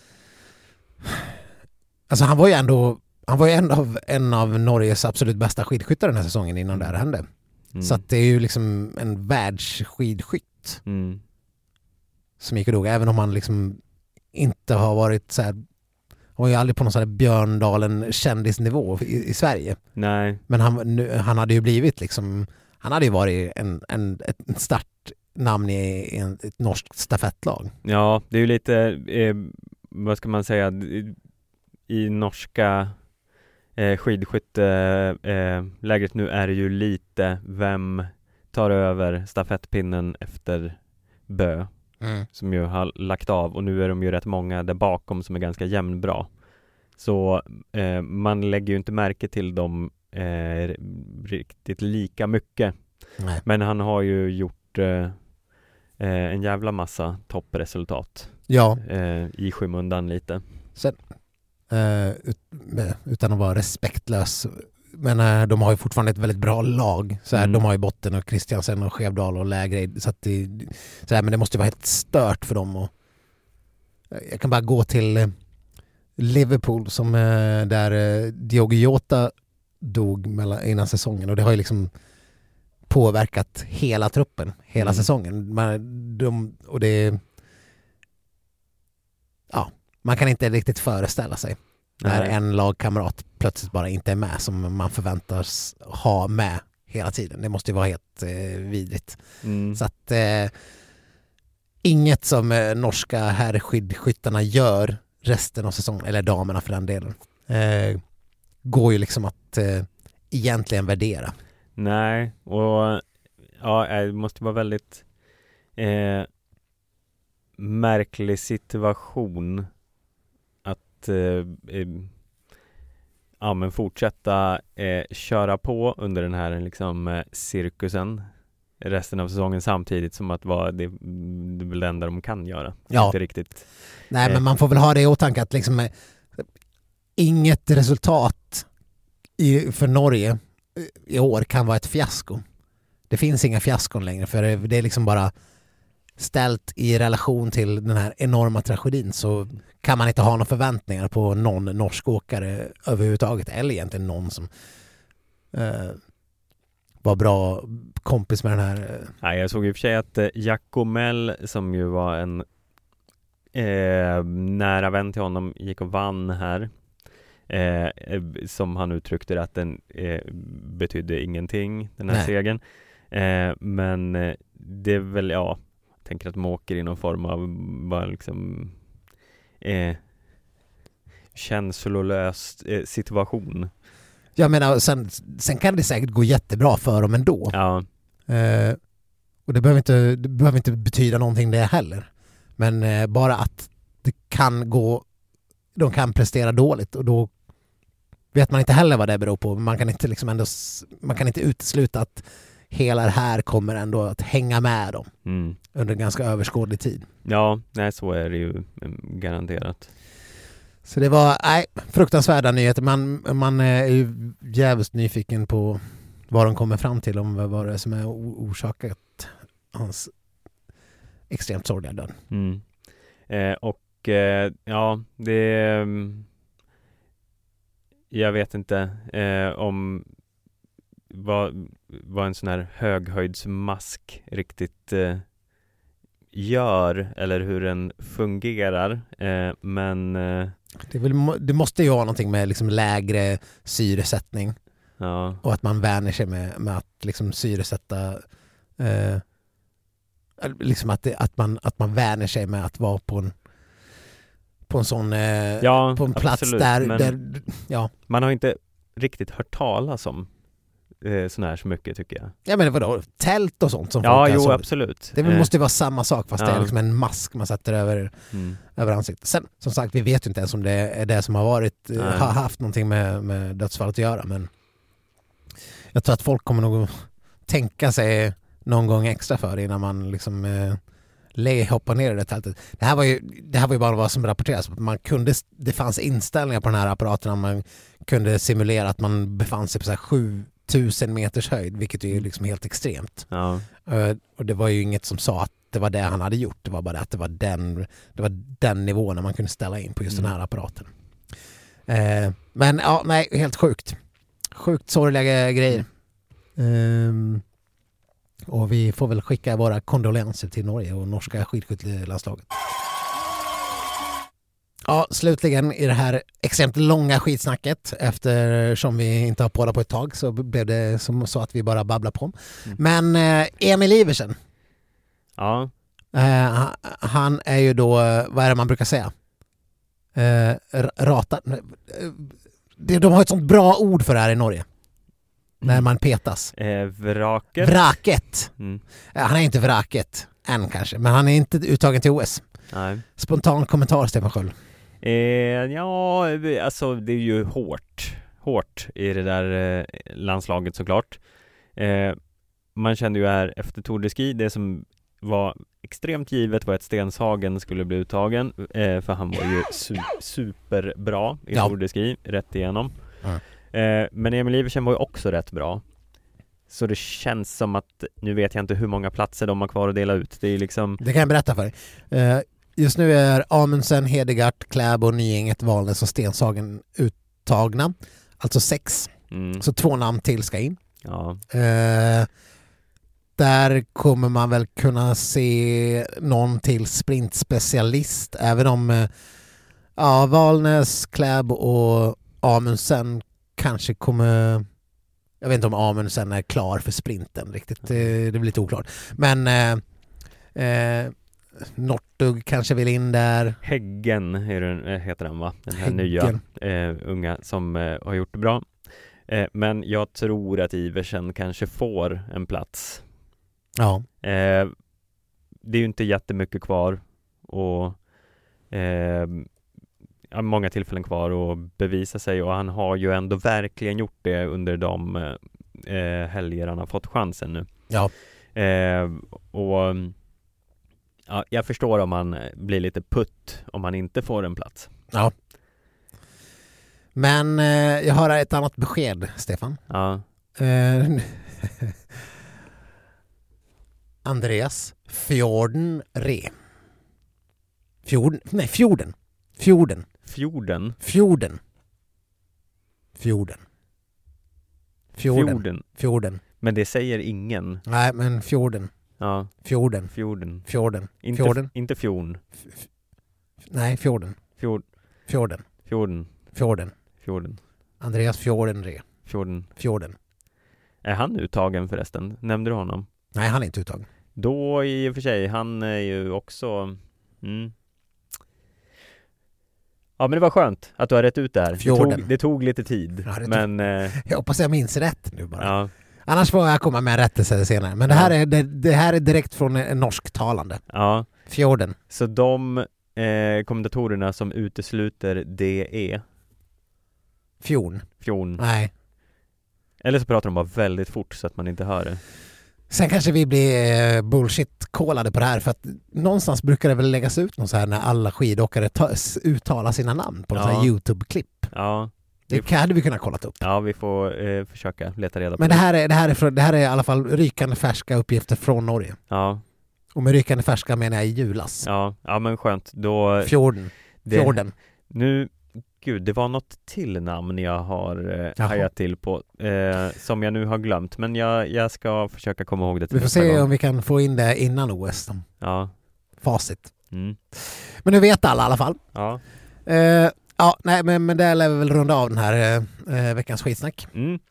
alltså han var ju en av Norges absolut bästa skidskyttar den här säsongen innan det här hände. Så att det är ju liksom en världsskidskytt som gick och dog, även om han liksom inte har varit så här, han var ju aldrig på någon sån här Björndalen kändisnivå i Sverige. Nej. Men han hade ju blivit liksom, han hade ju varit ett startnamn i ett norskt stafettlag. Ja, det är ju lite vad ska man säga, i norska skidskyttelägret nu är det ju lite vem tar över stafettpinnen efter Bö som ju har lagt av, och nu är de ju rätt många där bakom som är ganska jämnbra. Så man lägger ju inte märke till dem riktigt lika mycket. Nej. Men han har ju gjort en jävla massa toppresultat i skymundan lite. Sen, utan att vara respektlös, men de har ju fortfarande ett väldigt bra lag. Så här, de har ju Botten och Kristiansen och Skevdal och Lägre, så att men det måste vara helt stört för dem. Och jag kan bara gå till Liverpool som där Diogo Jota dog innan säsongen, och det har ju liksom påverkat hela truppen hela säsongen. Man kan inte riktigt föreställa sig när en lagkamrat plötsligt bara inte är med, som man förväntas ha med hela tiden. Det måste ju vara helt vidrigt. Så att inget som norska herrskyttarna gör resten av säsongen, eller damerna för den delen, går ju liksom att egentligen värdera. Nej, och ja, det måste vara väldigt märklig situation att ja, men fortsätta köra på under den här liksom cirkusen resten av säsongen, samtidigt som att vara det är väl det enda de kan göra. Ja. Inte riktigt. Nej, men man får väl ha det i åtanke att liksom inget resultat för Norge i år kan vara ett fiasko. Det finns inga fiaskon längre, för det är liksom bara ställt i relation till den här enorma tragedin, så kan man inte ha några förväntningar på någon norsk åkare överhuvudtaget, eller egentligen någon som var bra kompis med den här. Nej, jag såg i och för sig att Jacomel, som ju var en nära vän till honom, gick och vann här. Som han uttryckte det, att den betydde ingenting, den här segern. Men det är väl, jag tänker att de åker i någon form av bara liksom känslolös situation. Jag menar, sen kan det säkert gå jättebra för dem ändå. Ja. Och det behöver inte betyda någonting det heller. Men bara att det kan gå, de kan prestera dåligt, och då vet man inte heller vad det beror på. Man kan inte liksom man kan inte utesluta att hela det här kommer ändå att hänga med dem under en ganska överskådlig tid. Ja, nej, så är det ju garanterat. Så det var fruktansvärda nyheter. Man är ju jävligt nyfiken på vad de kommer fram till, om vad det är som är orsakat hans extremt sorgliga död. Ja, det jag vet inte om vad en sån här höghöjdsmask riktigt gör, eller hur den fungerar, men det måste ju ha någonting med liksom lägre syresättning, och att man vänjer sig med att liksom syresätta, liksom att man vänjer sig med att vara på en sån på en plats absolut, där man har inte riktigt hört talas om sån här så mycket, tycker jag. Ja, men vadå? Tält och sånt som folk Ja, kan jo, absolut. Det måste ju vara samma sak, fast det är liksom en mask man sätter över ansiktet. Sen, som sagt, vi vet ju inte ens om det är det som har haft någonting med dödsfallet att göra, men jag tror att folk kommer nog tänka sig någon gång extra för innan man liksom hoppar ner i det tältet. Det här var ju bara vad som rapporteras. Det fanns inställningar på den här apparaten, man kunde simulera att man befann sig på så här 7000 meters höjd, vilket är ju liksom helt extremt. Ja. Och det var ju inget som sa att det var det han hade gjort. Det var bara att det var den nivån man kunde ställa in på just den här apparaten. Men ja, nej, helt sjukt. Sjukt sorgliga grejer. Och vi får väl skicka våra kondolenser till Norge och norska skidskyttelandslaget. Ja, slutligen i det här extremt långa skitsnacket, eftersom vi inte har poddat på ett tag, så blev det som så att vi bara babblar på. Men Emil Iversen. Ja. Han är ju då, vad är det man brukar säga? Rata. De har ett sånt bra ord för det här i Norge. När man petas. Vraket. Vraket. Han är inte vraket än kanske, men han är inte uttagen till OS. Nej. Spontan kommentar, Stefan Sköld. Ja, alltså det är ju hårt i det där landslaget, såklart. Man kände ju här efter Tour de Ski, det som var extremt givet var att Stenshagen skulle bli uttagen, för han var ju superbra i Tour de Ski, rätt igenom. Men Emil Iversen var ju också rätt bra. Så det känns som att, nu vet jag inte hur många platser de har kvar att dela ut. Det är liksom... Det kan jag berätta för dig. Just nu är Amundsen, Hedegaard, Kläbo, Nyinget, Valnes och Stenshagen uttagna. Alltså 6. Så 2 namn till ska in. Ja. Där kommer man väl kunna se någon till sprintspecialist. Även om Valnes, Kläbo och Amundsen kanske kommer... Jag vet inte om Amundsen är klar för sprinten riktigt. Det blir lite oklart. Men Nortug kanske vill in där. Häggen heter den va? Den här Häggen. nya unga som har gjort det bra. Men jag tror att Iversen kanske får en plats. Ja. Det är ju inte jättemycket kvar och många tillfällen kvar att bevisa sig, och han har ju ändå verkligen gjort det under de helger han har fått chansen nu. Ja. Jag förstår om han blir lite putt om han inte får en plats. Ja. Men jag har ett annat besked, Stefan. Ja. Andreas Fjorden Re. Fjorden. Men det säger ingen. Nej, men fjorden. Ja. Fjorden. Inte fjorn. Nej, fjorden. Fjorden. Andreas Fjorden Re. Fjorden. Är han uttagen förresten? Nämnde du honom? Nej, han är inte uttagen. Då i och för sig, han är ju också... Ja, men det var skönt att du har rätt ut det här. Det tog lite tid. Ja, men jag hoppas jag minns rätt nu bara. Ja. Annars får jag komma med en rättelse senare. Men det här är direkt från en norsktalande. Ja. Fjorden. Så de kommentatorerna som utesluter DE. Fjorn. Nej. Eller så pratar de bara väldigt fort så att man inte hör det. Sen kanske vi blir bullshit-kollade på det här, för att någonstans brukar det väl läggas ut någon så här när alla skidåkare uttalar sina namn på någon sån här YouTube-klipp. Ja. Det hade vi kunnat kolla upp. Ja, vi får försöka leta reda på det. Men det här är i alla fall rykande färska uppgifter från Norge. Ja. Och med rykande färska menar jag i julas. Ja, men skönt. Då... Fjorden. Nu, gud, det var något till namn jag har hajat till på som jag nu har glömt. Men jag ska försöka komma ihåg det till vi får se om vi kan få in det innan OS. Ja. Facit. Men nu vet alla i alla fall. Ja. Men där lär vi väl runda av den här veckans skitsnack.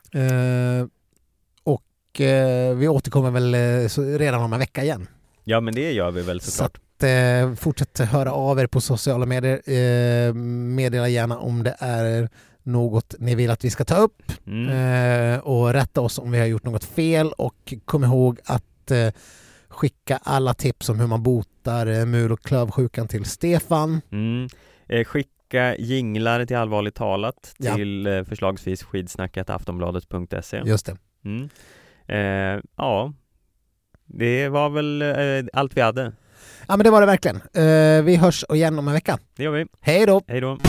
Vi återkommer väl redan om en vecka igen. Ja, men det gör vi väl såklart. Så fortsätt höra av er på sociala medier. Meddela gärna om det är något ni vill att vi ska ta upp. Och rätta oss om vi har gjort något fel. Och kom ihåg att skicka alla tips om hur man botar mul- och klövsjukan till Stefan. Skicka jinglar till Allvarligt talat till förslagsvis skidsnacket@aftonbladet.se. Just det. Det var väl allt vi hade. Ja, men det var det verkligen. Vi hörs igen om en vecka. Det gör vi. Hej då! Hej då!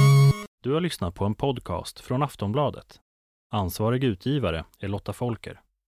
Du har lyssnat på en podcast från Aftonbladet. Ansvarig utgivare är Lotta Folker.